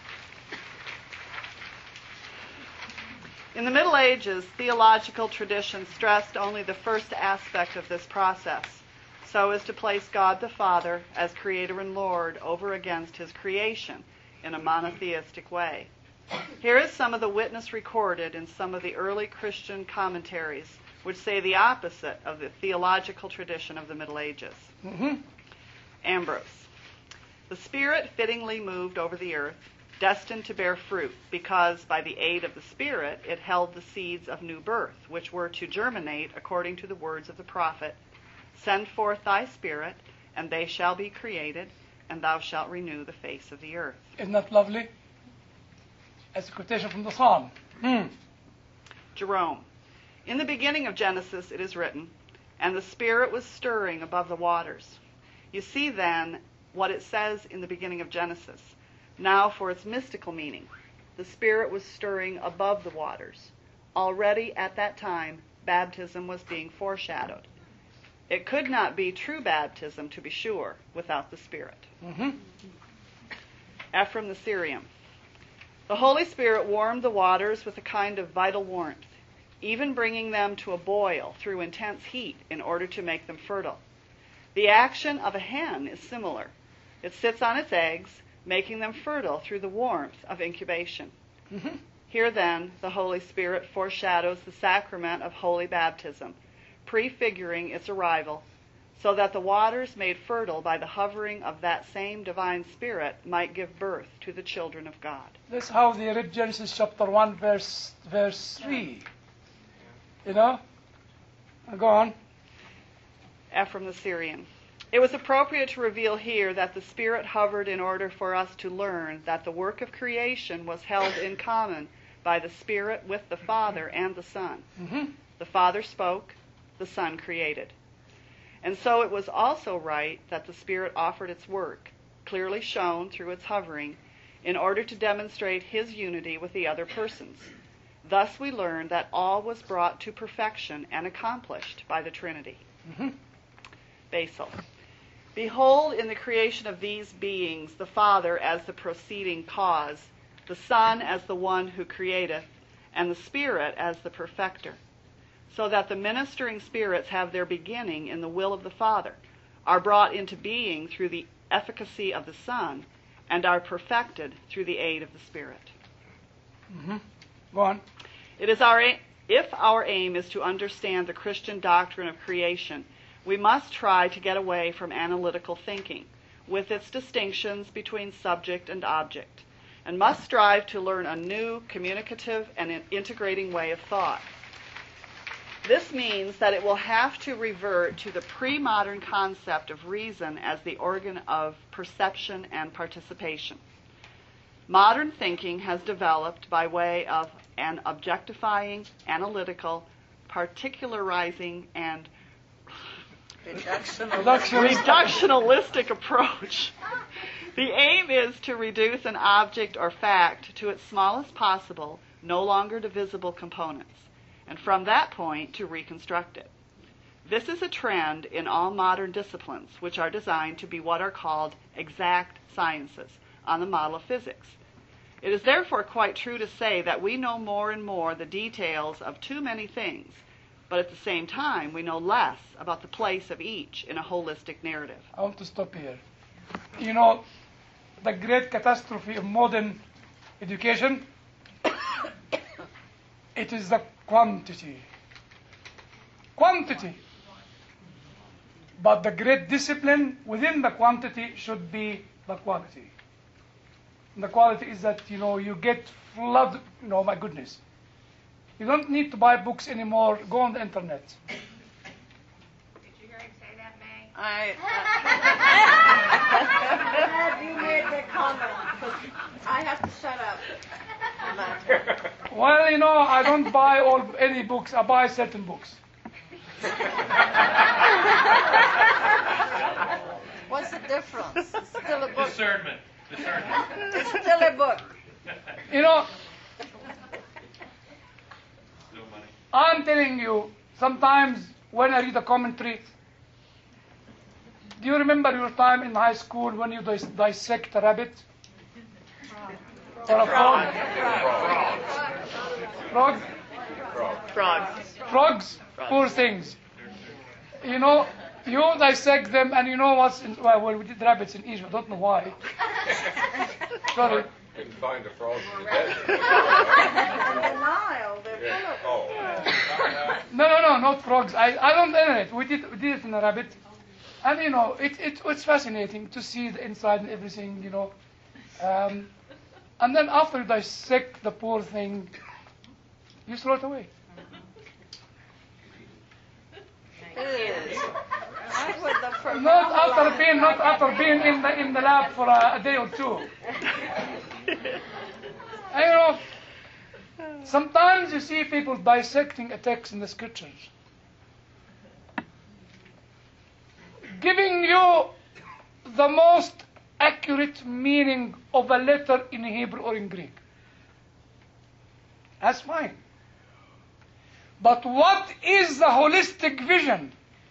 In the Middle Ages, theological tradition stressed only the first aspect of this process, so as to place God the Father as Creator and Lord over against His creation in a monotheistic way. Here is some of the witness recorded in some of the early Christian commentaries, which say the opposite of the theological tradition of the Middle Ages. Ambrose. The Spirit fittingly moved over the earth, destined to bear fruit, because by the aid of the Spirit it held the seeds of new birth, which were to germinate according to the words of the prophet, "Send forth thy Spirit, and they shall be created, and thou shalt renew the face of the earth." Isn't that lovely? As a quotation from the Psalm. Jerome. In the beginning of Genesis it is written, "And the Spirit was stirring above the waters." You see then what it says in the beginning of Genesis. Now for its mystical meaning. The Spirit was stirring above the waters. Already at that time, baptism was being foreshadowed. It could not be true baptism, to be sure, without the Spirit. Ephraim the Syrian. The Holy Spirit warmed the waters with a kind of vital warmth, even bringing them to a boil through intense heat in order to make them fertile. The action of a hen is similar. It sits on its eggs, making them fertile through the warmth of incubation. Here then, the Holy Spirit foreshadows the sacrament of holy baptism, prefiguring its arrival, so that the waters made fertile by the hovering of that same divine Spirit might give birth to the children of God. That's how they read Genesis chapter 1, verse 3. Go on. Ephraim the Syrian. It was appropriate to reveal here that the Spirit hovered in order for us to learn that the work of creation was held in common by the Spirit with the Father and the Son. The Father spoke, the Son created. And so it was also right that the Spirit offered its work, clearly shown through its hovering, in order to demonstrate His unity with the other persons. Thus we learn that all was brought to perfection and accomplished by the Trinity. Basil. Behold, in the creation of these beings, the Father as the proceeding cause, the Son as the one who createth, and the Spirit as the perfecter, so that the ministering spirits have their beginning in the will of the Father, are brought into being through the efficacy of the Son, and are perfected through the aid of the Spirit. Go on. It is if our aim is to understand the Christian doctrine of creation, we must try to get away from analytical thinking, with its distinctions between subject and object, and must strive to learn a new, communicative, and integrating way of thought. This means that it will have to revert to the pre-modern concept of reason as the organ of perception and participation. Modern thinking has developed by way of an objectifying, analytical, particularizing, and reductionistic approach. The aim is to reduce an object or fact to its smallest possible, no longer divisible components, and from that point to reconstruct it. This is a trend in all modern disciplines, which are designed to be what are called exact sciences, on the model of physics. It is therefore quite true to say that we know more and more the details of too many things, but at the same time we know less about the place of each in a holistic narrative. I want to stop here. The great catastrophe of modern education, it is the quantity. Quantity. But the great discipline within the quantity should be the quality. And the quality is that, you get flood, my goodness. You don't need to buy books anymore. Go on the internet. Did you hear him say that, May? Glad you made that comment, 'cause I have to shut up on that. Well, I don't buy any books. I buy certain books. What's the difference? It's still a book. Discernment. It's still a book. Still money. I'm telling you, sometimes when I read a commentary, do you remember your time in high school when you dissect a rabbit? Or a frog? Frogs? Frogs? Poor things. You dissect them, and you know what's in... Well, we did rabbits in Egypt. I don't know why. Sorry. Couldn't find the frogs in the desert. In the Nile, they're full of No, not frogs. I don't know it. We did it in a rabbit. And, it's fascinating to see the inside and everything, and then after you dissect the poor thing, you throw it away. It is. Not with the Not after being in the lab for a day or two. And, sometimes you see people dissecting a text in the scriptures, giving you the most accurate meaning of a letter in Hebrew or in Greek. That's fine. But what is the holistic vision?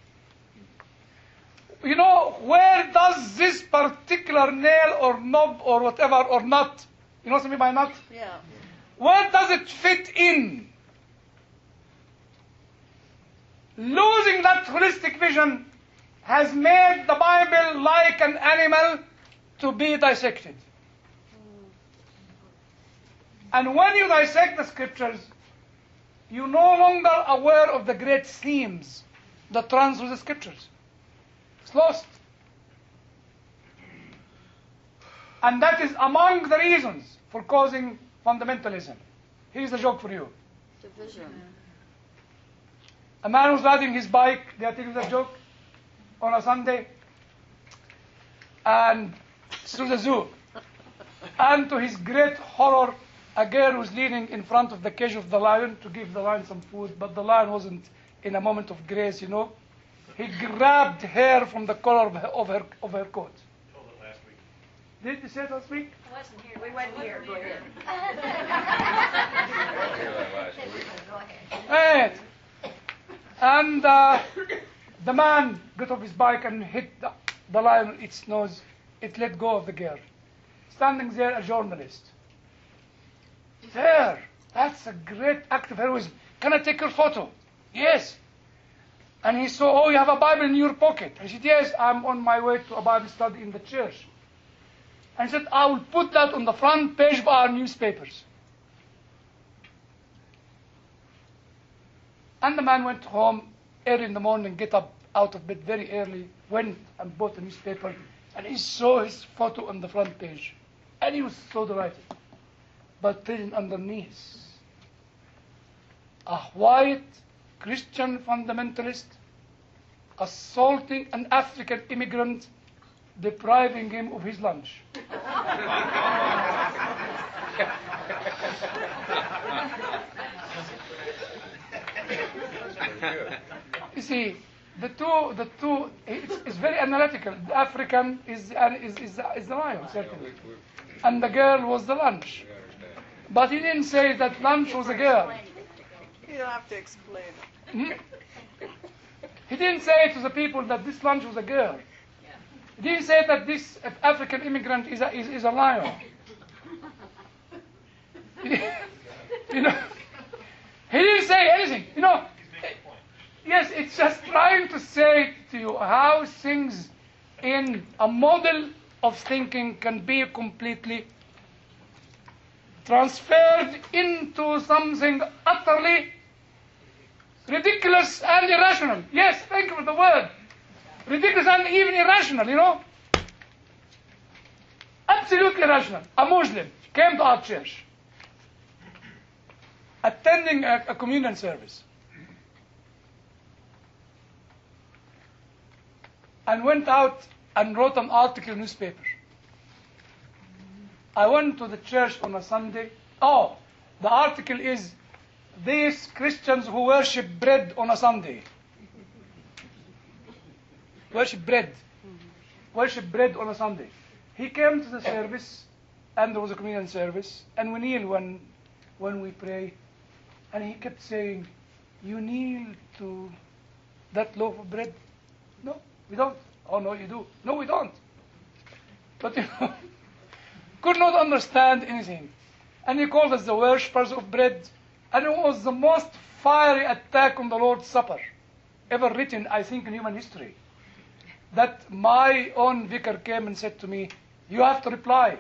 Where does this particular nail or knob or whatever or nut, you know what I mean by nut? Yeah. Where does it fit in? Losing that holistic vision has made the Bible like an animal to be dissected. And when you dissect the scriptures, you're no longer aware of the great themes that run through the scriptures. It's lost. And that is among the reasons for causing fundamentalism. Here's a joke for you. Division. A man was riding his bike, did I tell you that joke? On a Sunday. And through the zoo. And to his great horror, a girl was leaning in front of the cage of the lion to give the lion some food, but the lion wasn't in a moment of grace, He grabbed her from the collar of her coat. Told it last week. Did you say it last week? I wasn't here. We went here, go ahead. Go ahead. Right. And the man got off his bike and hit the lion with its nose. It let go of the girl. Standing there, a journalist. There, that's a great act of heroism. Can I take your photo? Yes. And he saw, oh, you have a Bible in your pocket. I said, yes, I'm on my way to a Bible study in the church. And he said, I will put that on the front page of our newspapers. And the man went home early in the morning, get up out of bed very early, went and bought a newspaper, and he saw his photo on the front page. And he was so delighted. But written underneath, a white Christian fundamentalist assaulting an African immigrant, depriving him of his lunch. You see, the two, it's very analytical. The African is the lion, certainly. And the girl was the lunch. But he didn't say that lunch was a girl. You don't have to explain it. Hmm? He didn't say to the people that this lunch was a girl. He didn't say that this African immigrant is a lion. He didn't say anything. Yes, it's just trying to say to you how things in a model of thinking can be completely transferred into something utterly ridiculous and irrational. Yes, thank you for the word. Ridiculous and even irrational, Absolutely irrational. A Muslim came to our church, attending a communion service. and went out and wrote an article in newspaper. I went to the church on a Sunday. Oh, the article is these Christians who worship bread on a Sunday. Worship bread. Worship bread on a Sunday. He came to the service, and there was a communion service, and we kneel when we pray, and he kept saying, "You kneel to that loaf of bread?" "No, we don't." "Oh, no, you do." "No, we don't." But could not understand anything. And he called us the worshippers of bread. And it was the most fiery attack on the Lord's Supper ever written, I think, in human history. That my own vicar came and said to me, "You have to reply."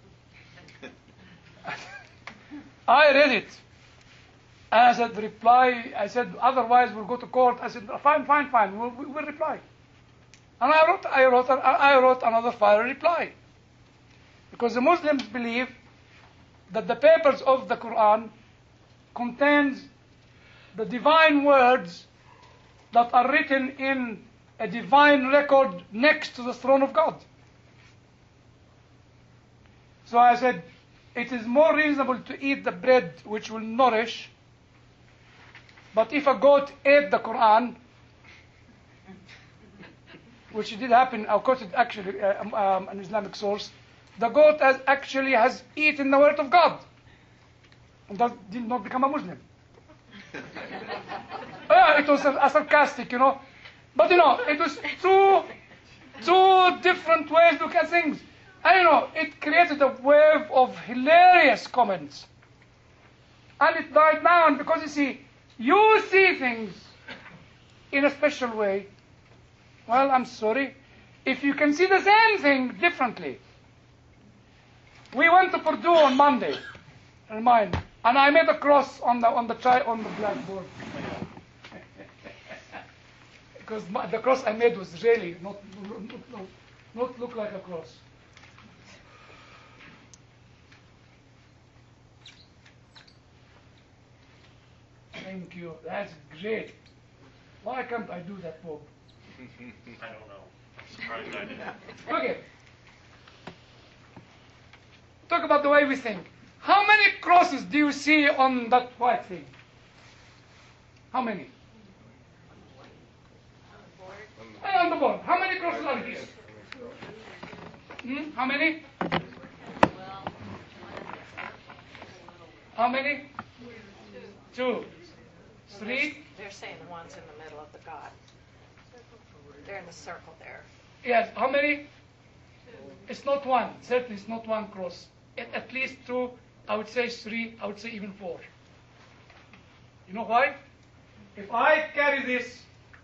I read it. And I said, "Reply." I said, "Otherwise we'll go to court." I said, Fine. We'll reply. And I wrote another fiery reply. Because the Muslims believe that the papers of the Quran contains the divine words that are written in a divine record next to the throne of God. So I said, it is more reasonable to eat the bread which will nourish, but if a goat ate the Quran, which did happen, I quoted actually an Islamic source, the goat has eaten the word of God and did not become a Muslim. It was a sarcastic, But, it was two different ways to look at things. And, it created a wave of hilarious comments. And it died down because, you see things in a special way. Well, I'm sorry. If you can see the same thing differently. We went to Purdue on Monday, and I made a cross on the blackboard. Because the cross I made was really not look like a cross. Thank you. That's great. Why can't I do that, Bob? I don't know. I'm surprised I didn't. Okay. Talk about the way we think. How many crosses do you see on that white thing? How many? On the board. How many crosses are here? How many? How many? Two. Three? They're saying the ones in the middle of the God. They're in the circle there. Yes. How many? It's not one. Certainly it's not one cross. At least two. I would say three. I would say even four. You know why? If I carry this,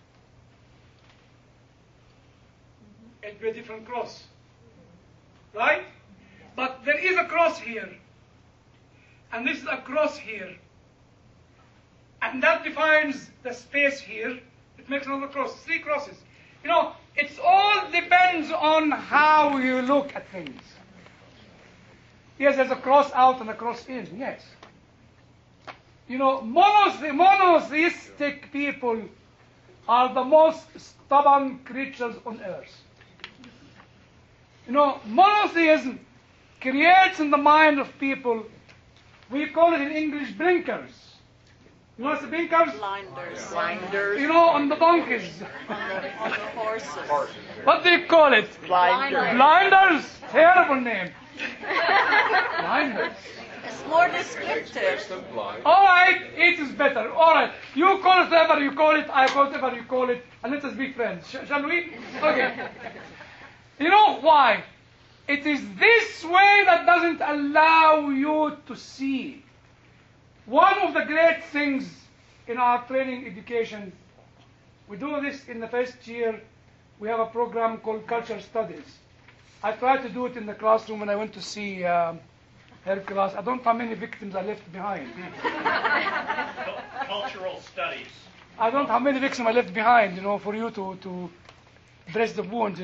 it'd be a different cross. Right? But there is a cross here. And this is a cross here. And that defines the space here. It makes another cross. Three crosses. It all depends on how you look at things. Yes, there's a cross out and a cross in. Yes. Monotheistic people are the most stubborn creatures on earth. Monotheism creates in the mind of people, we call it in English blinkers. You know what's the blinkers? Blinders. On the donkeys. On the horses. What do you call it? Blinders. Blinders? Terrible name. Blinders. It's more descriptive. All right, it is better. All right, you call it whatever you call it, I call it whatever you call it, and let us be friends. Shall we? Okay. You know why? It is this way that doesn't allow you to see. One of the great things in our training education, we do this in the first year. We have a program called Cultural Studies. I tried to do it in the classroom when I went to see her class. I don't know how many victims I left behind. Cultural studies. I don't know how many victims I left behind, for you to dress the wounds,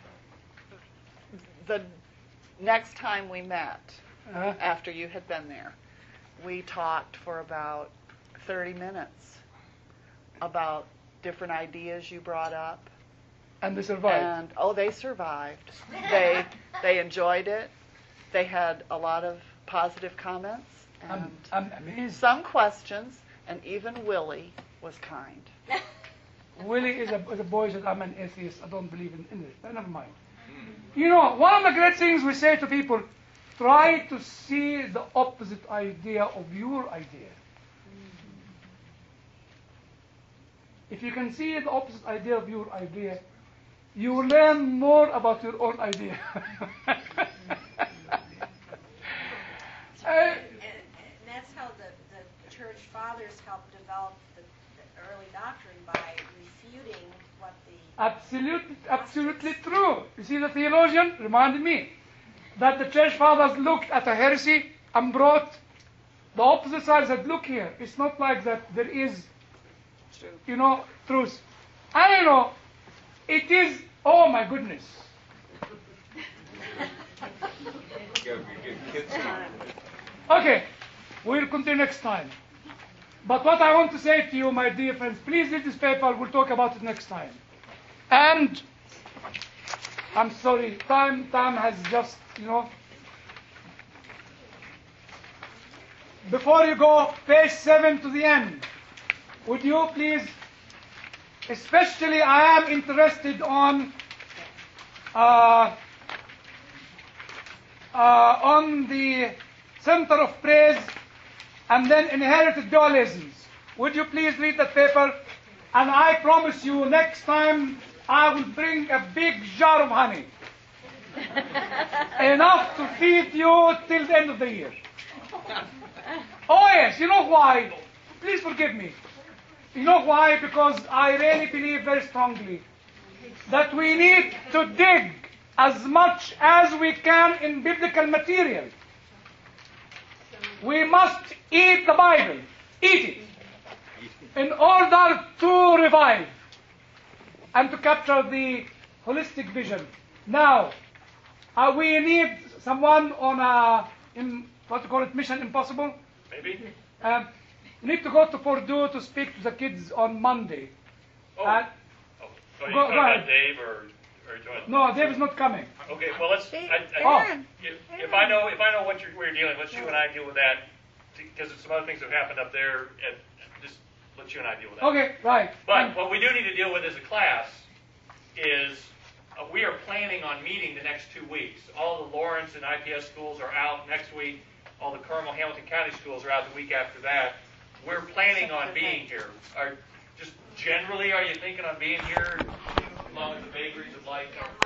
The next time we met, after you had been there, we talked for about 30 minutes about different ideas you brought up And they survived. And they survived. They enjoyed it. They had a lot of positive comments and I'm amazed. some questions, and even Willie was kind. Willie is a boy that I'm an atheist. I don't believe in it. But never mind. You know, one of the great things we say to people, try to see the opposite idea of your idea. If you can see the opposite idea of your idea, you will learn more about your own idea. And that's how the church fathers helped develop the early doctrine by refuting what the Absolutely true. You see, the theologian reminded me that the church fathers looked at a heresy and brought the opposite side and said, look here, it's not like that there is, truth. I don't know, it is, oh my goodness. Okay, we'll continue next time. But what I want to say to you, my dear friends, please read this paper. We'll talk about it next time. And I'm sorry, time has just, Before you go, page 7 to the end, would you please, especially I am interested on the center of praise and then inherited dualisms. Would you please read that paper? And I promise you, next time I will bring a big jar of honey. Enough to feed you till the end of the year. Oh yes, you know why? Please forgive me. You know why? Because I really believe very strongly that we need to dig as much as we can in biblical material. We must eat the Bible. Eat it. In order to revive and to capture the holistic vision. Now, we need someone on Mission Impossible? Maybe. We need to go to Purdue to speak to the kids on Monday. So you go talking about ahead. Dave or Joy? No, Dave is not coming. Okay, well let's. Aaron. If I know what you're dealing, let's you and I deal with that because some other things have happened up there, and just let you and I deal with that. Okay, right. But what we do need to deal with as a class is we are planning on meeting the next 2 weeks. All the Lawrence and IPS schools are out next week. All the Carmel, Hamilton County schools are out the week after that. We're planning on being here. Just generally, are you thinking on being here along with the vagaries of life?